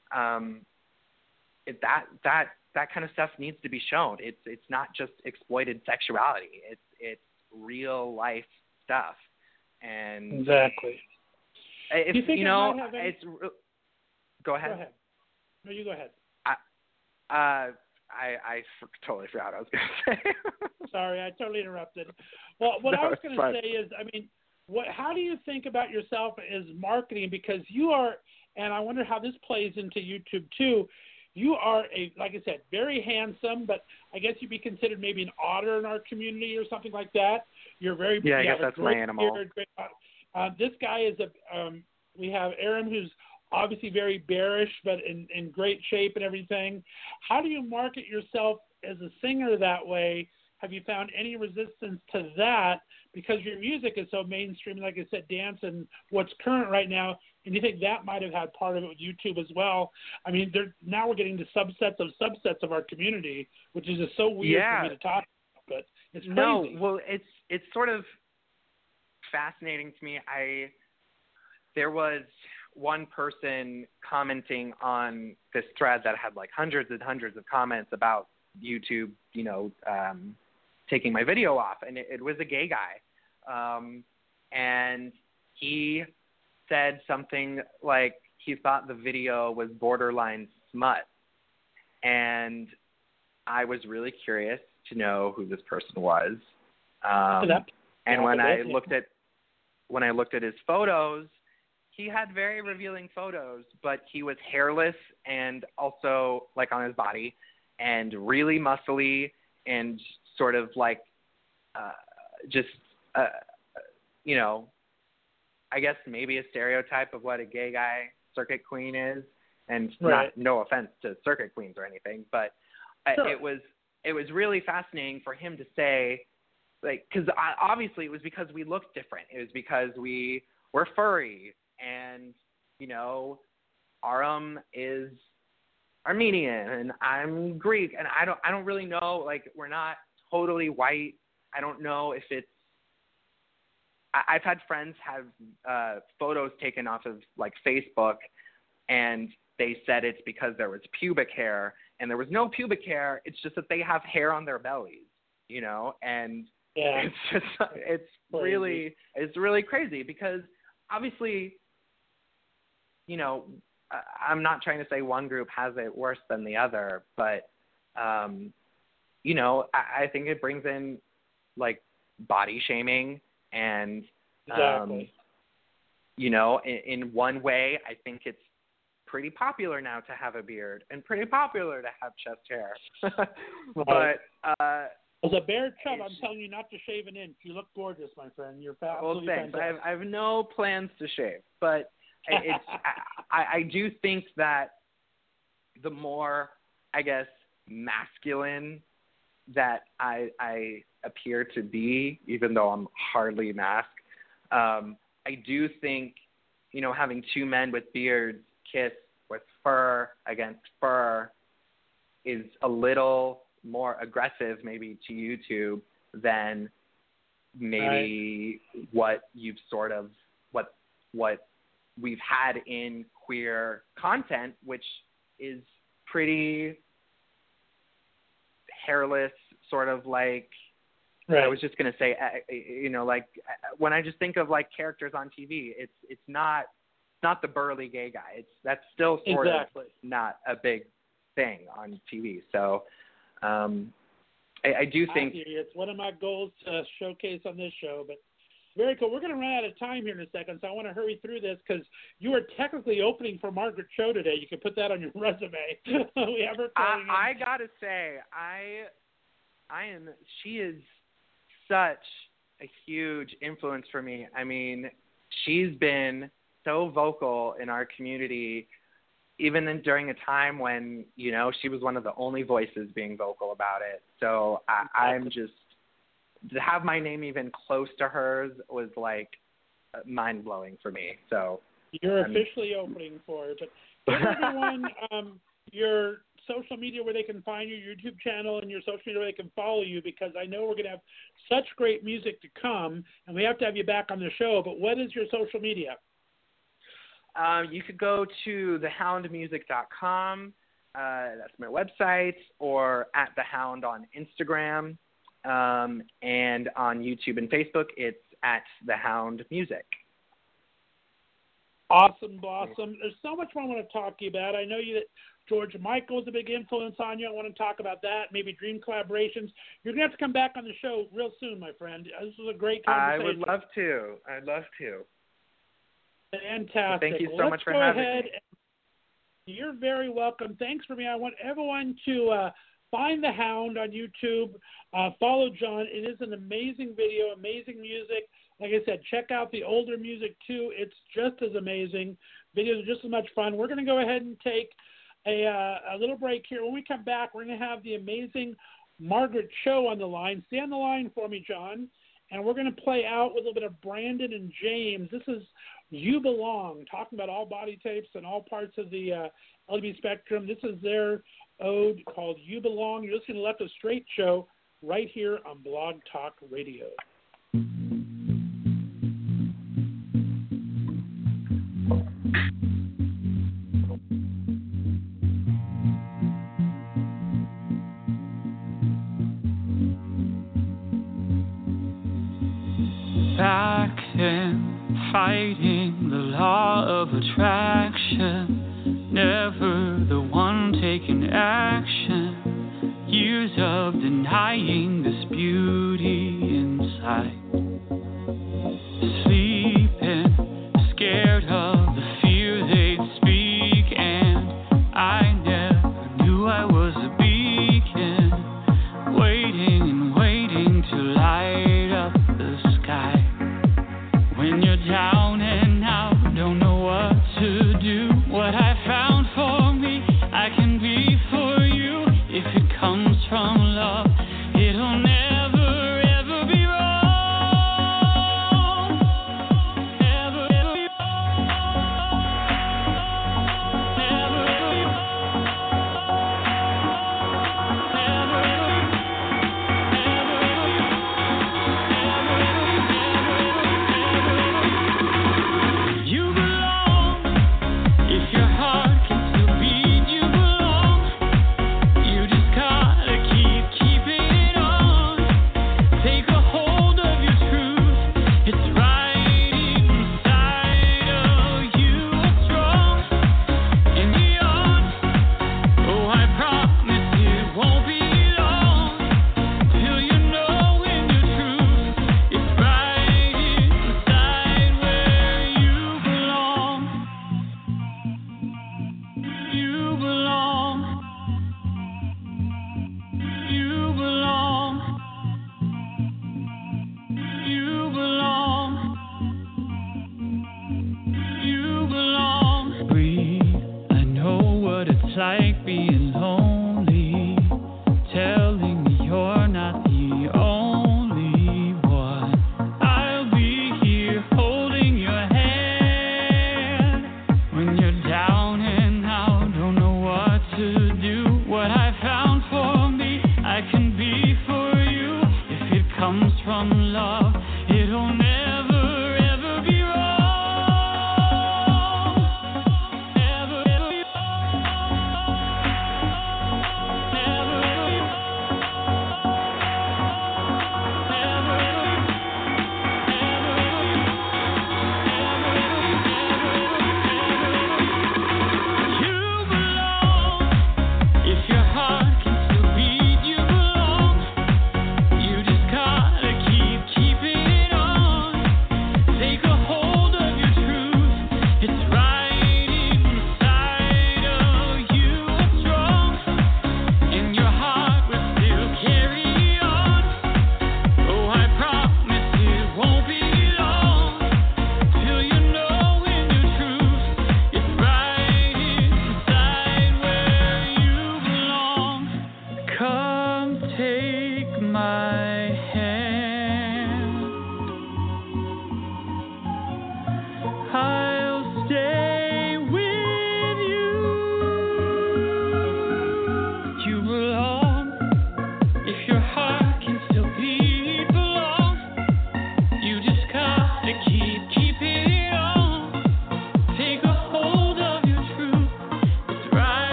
that kind of stuff needs to be shown. It's not just exploited sexuality. It's real life stuff. And exactly. If, do you think it's go ahead. Go ahead. No, you go ahead. I totally forgot what I was going to say. Sorry, I totally interrupted. Well, what I was going to say is, I mean, how do you think about yourself as marketing? Because you are, and I wonder how this plays into YouTube too. You are like I said, very handsome, but I guess you'd be considered maybe an otter in our community or something like that. You're very I guess that's my animal. This guy is we have Aaron, who's obviously very bearish, but in great shape and everything. How do you market yourself as a singer that way? Have you found any resistance to that? Because your music is so mainstream, like I said, dance and what's current right now, and you think that might have had part of it with YouTube as well? I mean, now we're getting to subsets of our community, which is just so weird for me to talk about, but it's crazy. No, well, it's sort of fascinating to me. There was one person commenting on this thread that had like hundreds and hundreds of comments about YouTube, taking my video off, and it was a gay guy. And he said something like he thought the video was borderline smut. And I was really curious to know who this person was. And when I looked at his photos, he had very revealing photos, but he was hairless and also like on his body and really muscly and sort of like I guess maybe a stereotype of what a gay guy circuit queen is. And no offense to circuit queens or anything, but sure. It was really fascinating for him to say, like, because obviously it was because we looked different. It was because we were furry, and Aram is Armenian, and I'm Greek, and I don't really know. Like, we're not totally white. I don't know if it's. I've had friends have photos taken off of like Facebook, and they said it's because there was pubic hair, and there was no pubic hair. It's just that they have hair on their bellies, and it's just it's really crazy because obviously, I'm not trying to say one group has it worse than the other, but I think it brings in like body shaming and exactly. In one way, I think it's pretty popular now to have a beard and pretty popular to have chest hair. But as a bare chub, I'm telling you not to shave an inch. You look gorgeous, my friend. You're absolutely fantastic. I have no plans to shave, but I do think that the more, I guess, masculine that I appear to be, even though I'm hardly masked, I do think, having two men with beards kiss with fur against fur is a little more aggressive maybe to YouTube than maybe what you've sort of what we've had in queer content, which is pretty hairless, sort of like Right. I was just going to say, like when I just think of like characters on TV, it's not the burly gay guy. That's still sort of not a big thing on TV. So I do think it's one of my goals to showcase on this show, but very cool. We're going to run out of time here in a second, so I want to hurry through this because you are technically opening for Margaret Cho today. You can put that on your resume. We have her I got to say, she is such a huge influence for me. I mean, she's been so vocal in our community, even during a time when, she was one of the only voices being vocal about it. So I'm just, to have my name even close to hers was like mind-blowing for me. So you're officially opening for her. But give everyone your social media where they can find your YouTube channel and your social media where they can follow you, because I know we're going to have such great music to come, and we have to have you back on the show. But what is your social media? You could go to thehoundmusic.com. That's my website, or at The Hound on Instagram. And on YouTube and Facebook, it's at The Hound Music. Awesome, Blossom. There's so much more I want to talk to you about. I know that George Michael is a big influence on you. I want to talk about that, maybe dream collaborations. You're going to have to come back on the show real soon, my friend. This was a great conversation. I would love to. I'd love to. Fantastic. Well, thank you so much for having me. You're very welcome. Thanks for me. I want everyone to find The Hound on YouTube. Follow John. It is an amazing video, amazing music. Like I said, check out the older music too. It's just as amazing. Videos are just as much fun. We're going to go ahead and take a little break here. When we come back, we're going to have the amazing Margaret Cho on the line. Stay on the line for me, John. And we're going to play out with a little bit of Brandon and James. This is You Belong, talking about all body types and all parts of the LGBT spectrum. This is their ode called You Belong. You're listening to Left of Straight Show right here on Blog Talk Radio. Back then, fighting the law of attraction, never the one taking action. Years of denying this beauty inside. Sleeping, scared of the fear they'd speak, and I never knew I was a beacon, waiting and waiting to light up the sky. When you're down and out, don't know what to do. What I found for me, I can be for you.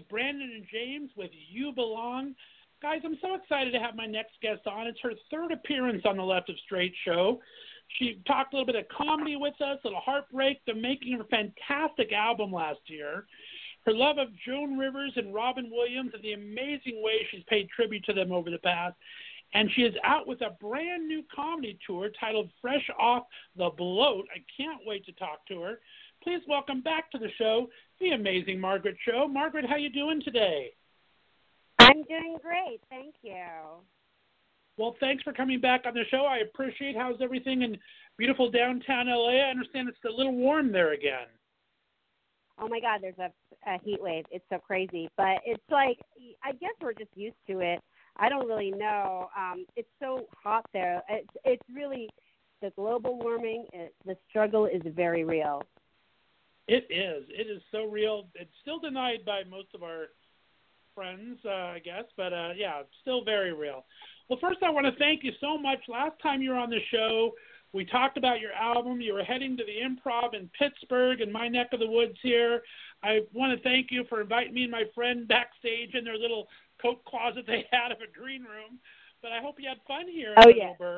Brandon and James with You Belong. Guys, I'm so excited to have my next guest on. It's her third appearance on the Left of Straight show. She talked a little bit of comedy with us, a little heartbreak, the making of a fantastic album last year, her love of Joan Rivers and Robin Williams, and the amazing way she's paid tribute to them over the past. And she is out with a brand new comedy tour titled Fresh Off the Bloat. I can't wait to talk to her. Please welcome back to the show the amazing Margaret Cho. Margaret, how you doing today? I'm doing great, thank you. Well, thanks for coming back on the show. I appreciate. How's everything in beautiful downtown LA? I understand it's a little warm there again. Oh my God, there's a heat wave. It's so crazy, but it's like, I guess we're just used to it. I don't really know. It's so hot there. It's really, the global warming, the struggle is very real. It is. It is so real. It's still denied by most of our friends, I guess, but yeah, it's still very real. Well, first I want to thank you so much. Last time you were on the show, we talked about your album. You were heading to the Improv in Pittsburgh, in my neck of the woods here. I want to thank you for inviting me and my friend backstage in their little coat closet they had of a green room. But I hope you had fun here in Middleburg.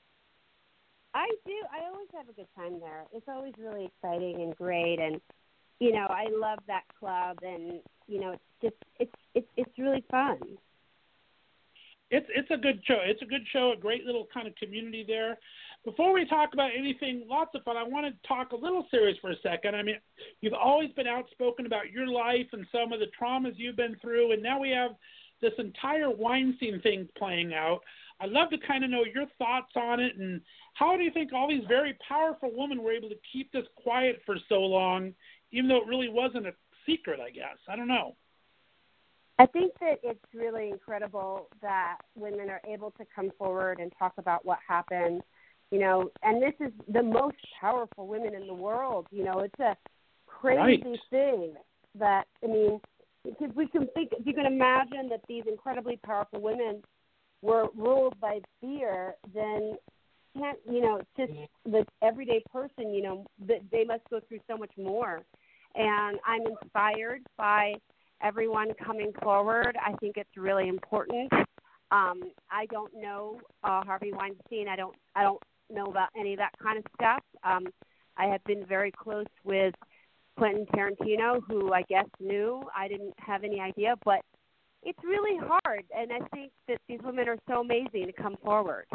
I do. I always have a good time there. It's always really exciting and great, and you know, I love that club, and you know, it's really fun. It's a good show. It's a good show. A great little kind of community there. Before we talk about anything, lots of fun, I want to talk a little serious for a second. I mean, you've always been outspoken about your life and some of the traumas you've been through, and now we have this entire Weinstein thing playing out. I'd love to kind of know your thoughts on it, and how do you think all these very powerful women were able to keep this quiet for so long, even though it really wasn't a secret, I guess? I don't know. I think that it's really incredible that women are able to come forward and talk about what happened, you know, and this is the most powerful women in the world. You know, it's a crazy thing that, I mean, because we can think, if you can imagine that these incredibly powerful women were ruled by fear, then can't, you know, just the everyday person, you know, they must go through so much more. And I'm inspired by everyone coming forward. I think it's really important. I don't know Harvey Weinstein. I don't know about any of that kind of stuff. I have been very close with Quentin Tarantino, who I guess knew. I didn't have any idea, but it's really hard, and I think that these women are so amazing to come forward.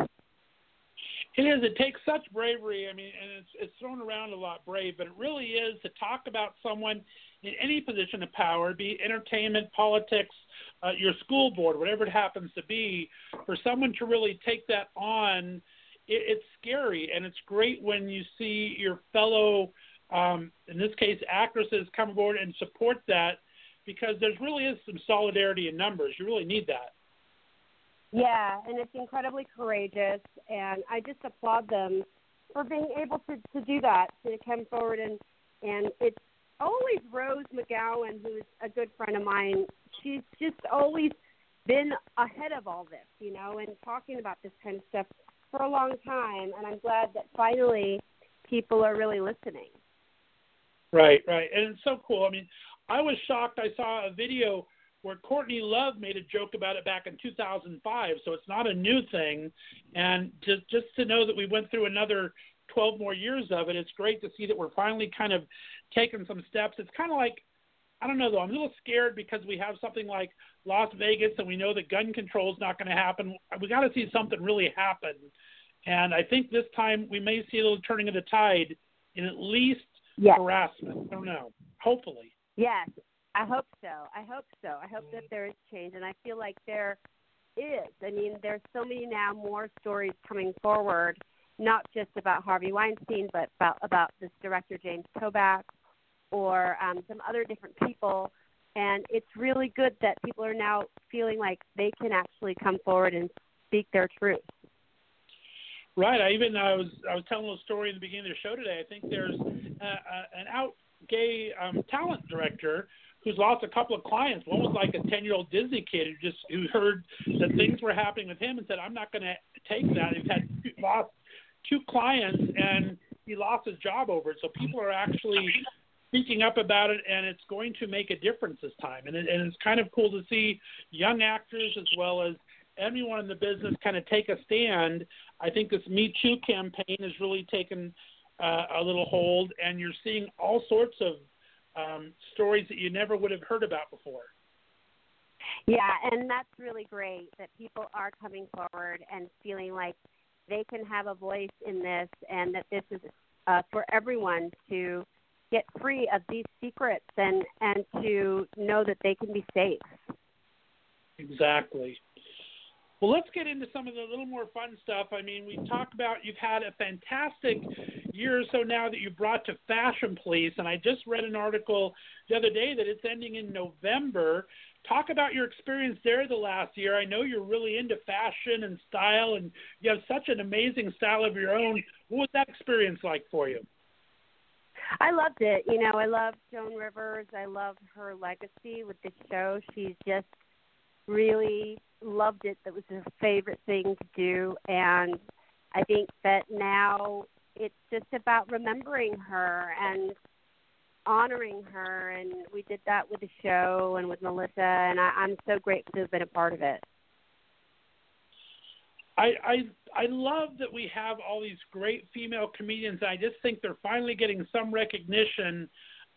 It is. It takes such bravery. I mean, and it's thrown around a lot, brave, but it really is to talk about someone in any position of power, be it entertainment, politics, your school board, whatever it happens to be, for someone to really take that on, it's scary. And it's great when you see your fellow, in this case, actresses come aboard and support that, because there really is some solidarity in numbers. You really need that. Yeah, and it's incredibly courageous, and I just applaud them for being able to do that, to come forward, and it's always Rose McGowan, who's a good friend of mine. She's just always been ahead of all this, you know, and talking about this kind of stuff for a long time, and I'm glad that finally people are really listening. Right, and it's so cool. I mean, I was shocked. I saw a video where Courtney Love made a joke about it back in 2005, so it's not a new thing. And just to know that we went through another 12 more years of it, it's great to see that we're finally kind of taking some steps. It's kind of like, I don't know, though, I'm a little scared because we have something like Las Vegas and we know that gun control is not going to happen. We got to see something really happen. And I think this time we may see a little turning of the tide in at least harassment. I don't know. Hopefully. Yes. I hope so. I hope that there is change, and I feel like there is. I mean, there's so many now more stories coming forward, not just about Harvey Weinstein, but about this director, James Toback, or some other different people. And it's really good that people are now feeling like they can actually come forward and speak their truth. Right. I was telling a story in the beginning of the show today. I think there's an out gay talent director who's lost a couple of clients. One was like a 10-year-old Disney kid who heard that things were happening with him and said, I'm not going to take that. He's lost 2 clients, and he lost his job over it. So people are actually speaking up about it, and it's going to make a difference this time. And it's kind of cool to see young actors as well as anyone in the business kind of take a stand. I think this Me Too campaign has really taken a little hold, and you're seeing all sorts of stories that you never would have heard about before. Yeah, and that's really great that people are coming forward and feeling like they can have a voice in this, and that this is for everyone to get free of these secrets and to know that they can be safe. Exactly. Well, let's get into some of the little more fun stuff. I mean, we talked about you've had a fantastic year or so now that you brought to Fashion Police, and I just read an article the other day that it's ending in November. Talk about your experience there the last year. I know you're really into fashion and style, and you have such an amazing style of your own. What was that experience like for you? I loved it. You know, I love Joan Rivers. I love her legacy with the show. She's just really loved it. That was her favorite thing to do. And I think that now it's just about remembering her and honoring her. And we did that with the show and with Melissa. And I'm so grateful to have been a part of it. I love that we have all these great female comedians. I just think they're finally getting some recognition.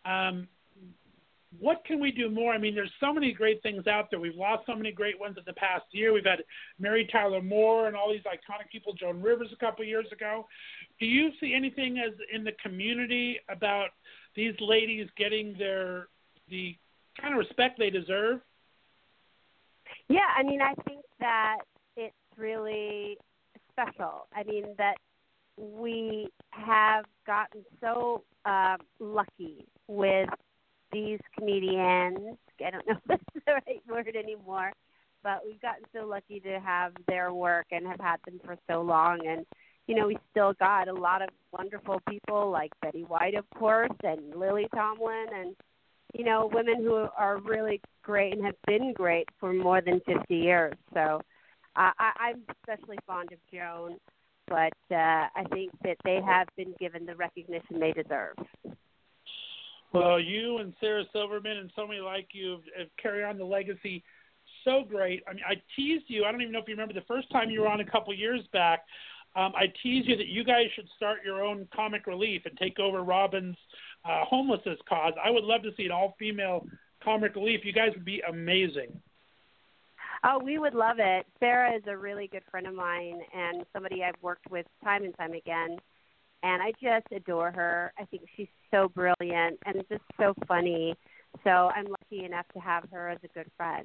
What can we do more? I mean, there's so many great things out there. We've lost so many great ones in the past year. We've had Mary Tyler Moore and all these iconic people, Joan Rivers a couple of years ago. Do you see anything as in the community about these ladies getting the kind of respect they deserve? Yeah, I mean, I think that it's really special. I mean, that we have gotten so lucky with these comedians. I don't know if that's the right word anymore, but we've gotten so lucky to have their work and have had them for so long. And, you know, we still got a lot of wonderful people like Betty White, of course, and Lily Tomlin, and, you know, women who are really great and have been great for more than 50 years. So I'm especially fond of Joan, but I think that they have been given the recognition they deserve. Well, you and Sarah Silverman and so many like you have carried on the legacy so great. I mean, I teased you. I don't even know if you remember the first time you were on a couple years back. I teased you that you guys should start your own comic relief and take over Robin's homelessness cause. I would love to see an all-female comic relief. You guys would be amazing. Oh, we would love it. Sarah is a really good friend of mine and somebody I've worked with time and time again. And I just adore her. I think she's so brilliant and just so funny. So I'm lucky enough to have her as a good friend.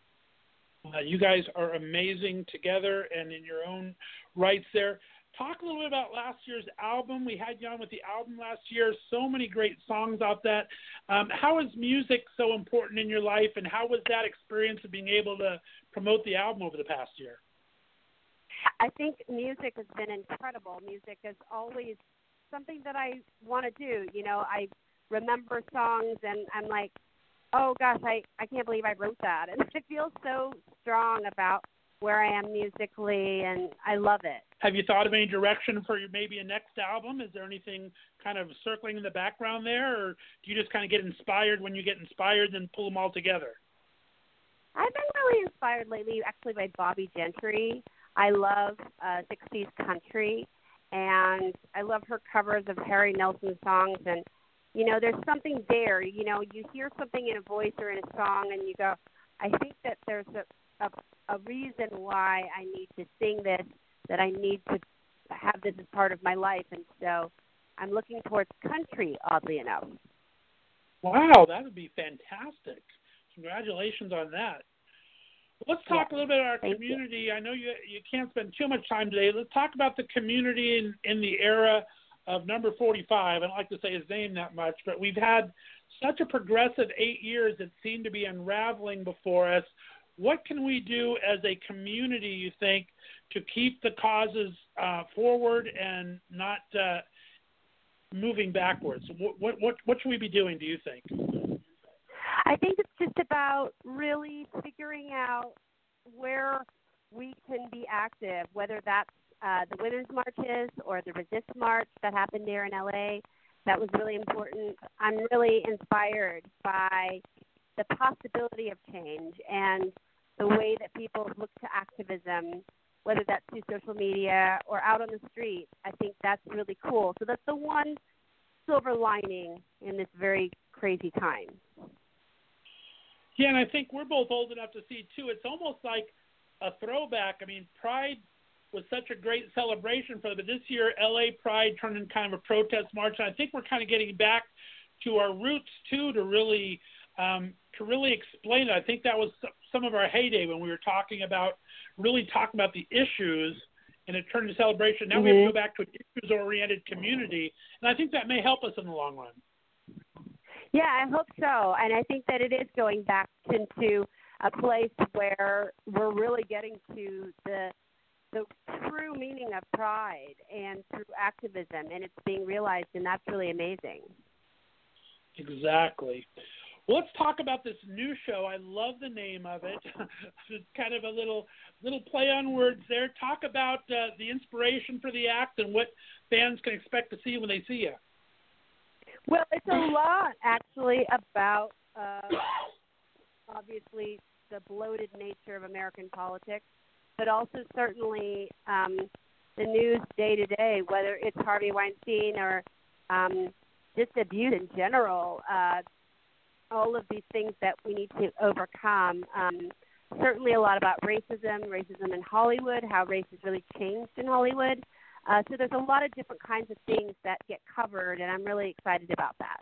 You guys are amazing together and in your own rights there. Talk a little bit about last year's album. We had you on with the album last year. So many great songs out that. How is music so important in your life, and how was that experience of being able to promote the album over the past year? I think music has been incredible. Music is always something that I want to do. You know, I remember songs and I'm like, oh gosh, I can't believe I wrote that. And I feel so strong about where I am musically, and I love it. Have you thought of any direction for maybe a next album? Is there anything kind of circling in the background there, or do you just kind of get inspired when you get inspired and pull them all together? I've been really inspired lately actually by Bobby Gentry. I love 60s country, and I love her covers of Harry Nilsson songs. And, you know, there's something there. You know, you hear something in a voice or in a song, and you go, I think that there's a reason why I need to sing this, that I need to have this as part of my life. And so I'm looking towards country, oddly enough. Wow, that would be fantastic. Congratulations on that. Let's talk a little bit about our community. I know you can't spend too much time today. Let's talk about the community in the era of number 45. I don't like to say his name that much, but we've had such a progressive 8 years that seem to be unraveling before us. What can we do as a community, you think, to keep the causes forward and not moving backwards? What should we be doing, do you think? I think it's just about really figuring out where we can be active, whether that's the Women's Marches or the Resist March that happened there in LA. That was really important. I'm really inspired by the possibility of change and the way that people look to activism, whether that's through social media or out on the street. I think that's really cool. So that's the one silver lining in this very crazy time. Yeah, and I think we're both old enough to see, too, it's almost like a throwback. I mean, Pride was such a great celebration for them, but this year LA Pride turned into kind of a protest march, and I think we're kind of getting back to our roots, too, to really explain it. I think that was some of our heyday when we were talking about the issues, and it turned to celebration. Now we have to go back to an issues-oriented community, and I think that may help us in the long run. Yeah, I hope so, and I think that it is going back into a place where we're really getting to the true meaning of pride and through activism, and it's being realized, and that's really amazing. Exactly. Well, let's talk about this new show. I love the name of it. It's kind of a little play on words there. Talk about the inspiration for the act and what fans can expect to see when they see you. Well, it's a lot, actually, about obviously the bloated nature of American politics, but also certainly the news day to day, whether it's Harvey Weinstein or just abuse in general, all of these things that we need to overcome. Certainly a lot about racism in Hollywood, how race has really changed in Hollywood. So there's a lot of different kinds of things that get covered, and I'm really excited about that.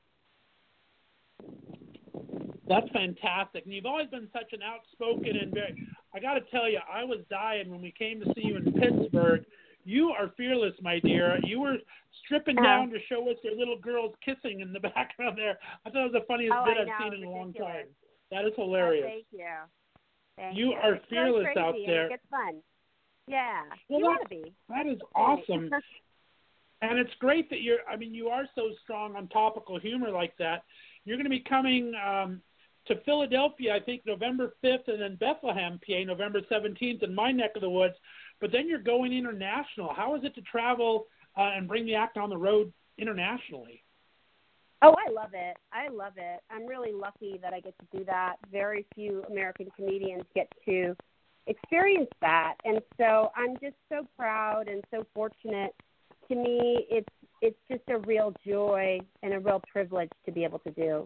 That's fantastic. And you've always been such an outspoken and I got to tell you, I was dying when we came to see you in Pittsburgh. You are fearless, my dear. You were stripping down to show us your little girls kissing in the background there. I thought it was the funniest bit I've seen in a long time. That is hilarious. Oh, thank you. Thank you are fearless so out there. It's fun. Yeah, well, you want to be. That is awesome. And it's great that you are so strong on topical humor like that. You're going to be coming to Philadelphia, I think, November 5th, and then Bethlehem, PA, November 17th in my neck of the woods. But then you're going international. How is it to travel and bring the act on the road internationally? Oh, I love it. I'm really lucky that I get to do that. Very few American comedians get to experience that. And so I'm just so proud and so fortunate. To me, it's just a real joy and a real privilege to be able to do.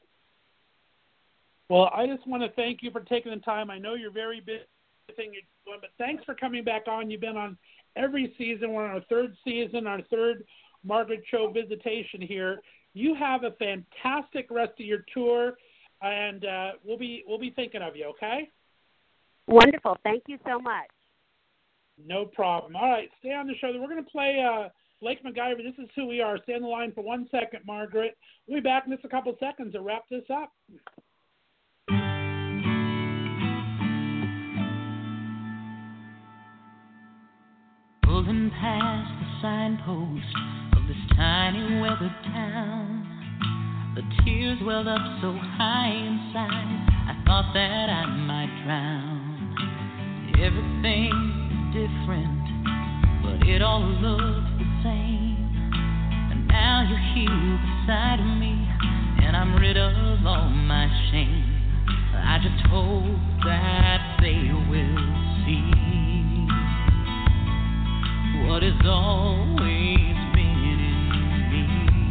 Well, I just want to thank you for taking the time. I know you're very busy, but thanks for coming back on. You've been on every season. We're on our third season, our third Margaret Cho visitation here. You have a fantastic rest of your tour, and we'll be thinking of you, okay? Wonderful. Thank you so much. No problem. All right, stay on the show. We're going to play Lake MacGyver. This is Who We Are. Stay on the line for 1 second, Margaret. We'll be back in just a couple seconds to wrap this up. Pulling past the signpost of this tiny weathered town, the tears welled up so high inside, I thought that I might drown. Everything's different, but it all looks the same. And now you're here beside me, and I'm rid of all my shame. I just hope that they will see what has always been in me.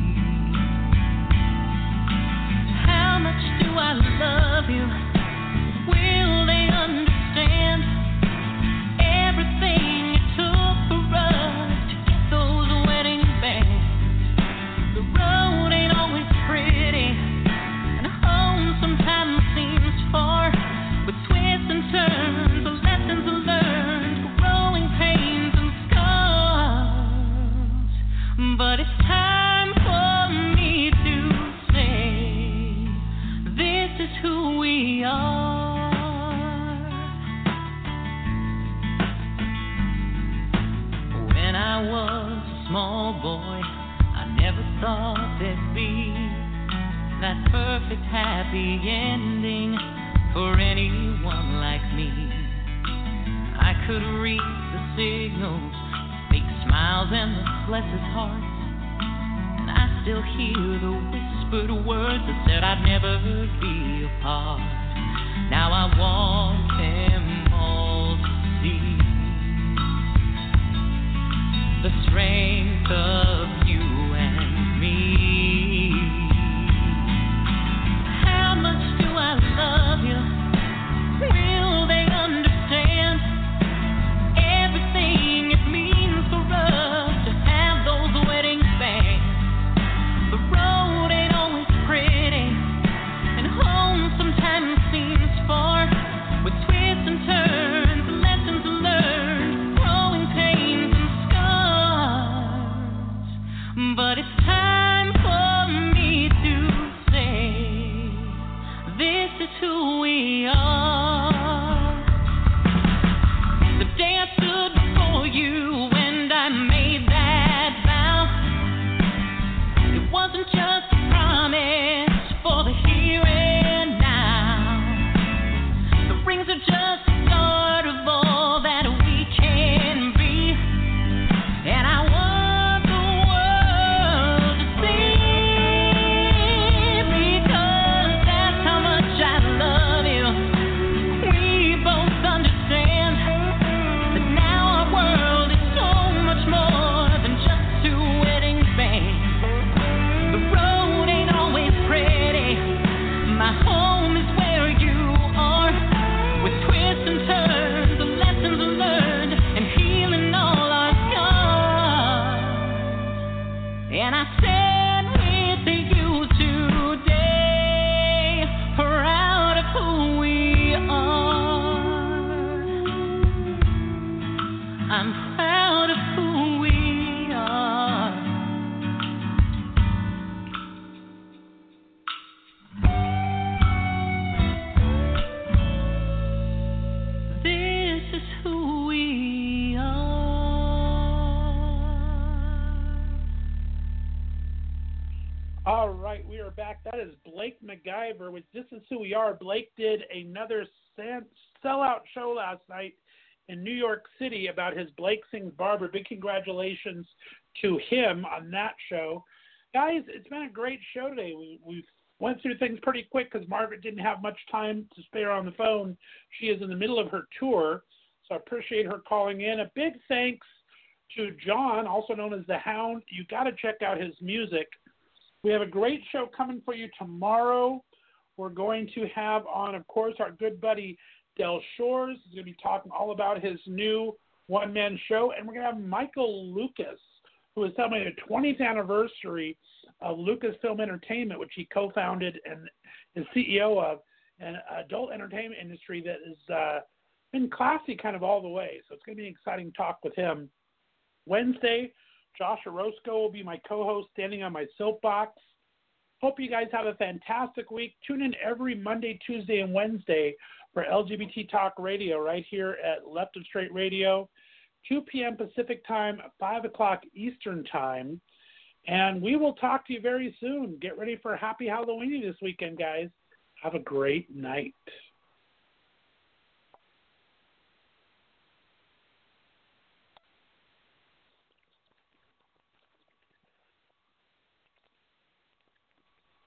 How much do I love you? Will they understand everything it took for us to get those wedding bands? The road ain't always pretty, and home sometimes seems far, with twists and turns, the lessons learned, growing pains and scars. But it's time for me to say, this is who we are. When I was a small boy, I never thought there'd be that perfect happy ending for anyone like me. I could read the signals, fake smiles and the blessed hearts, and I still hear the whispered words that said I'd never be apart. Now I want them all to see the strength of you and me. How much do I love you? Will they understand everything it means for us to have those wedding bands? The road ain't always pretty, and home sometimes seems far, with twists and turns, lessons learned, growing pains and scars. But it's time for me to say, this is who we are. The day I stood before you and I made that vow, it wasn't just a promise for the here and now. The rings are just the start of all that we can be, and I want the world to see, because that's how much I love you. We both understand that now our world is so much more than just two wedding bands. The road ain't always pretty. My home is where you are, with twists and turns, the lessons learned, and healing all our scars. And I stand with you today, proud of who we are. I'm proud of who we are. This is who we are. All right, we are back. That is Blake MacGyver with This Is Who We Are. Blake did another sellout show last night in New York City about his Blake Sings Barber. Big congratulations to him on that show. Guys, it's been a great show today. We went through things pretty quick because Margaret didn't have much time to spare on the phone. She is in the middle of her tour, so I appreciate her calling in. A big thanks to John, also known as The Hound. You got to check out his music. We have a great show coming for you tomorrow. We're going to have on, of course, our good buddy Del Shores. He's going to be talking all about his new one-man show. And we're going to have Michael Lucas, who is celebrating the 20th anniversary of Lucasfilm Entertainment, which he co-founded and is CEO of, an adult entertainment industry that has been classy kind of all the way. So it's going to be an exciting talk with him. Wednesday, Josh Orozco will be my co-host, standing on my soapbox. Hope you guys have a fantastic week. Tune in every Monday, Tuesday, and Wednesday for LGBT Talk Radio right here at Left of Straight Radio, 2 p.m. Pacific Time, 5 o'clock Eastern Time. And we will talk to you very soon. Get ready for Happy Halloween this weekend, guys. Have a great night.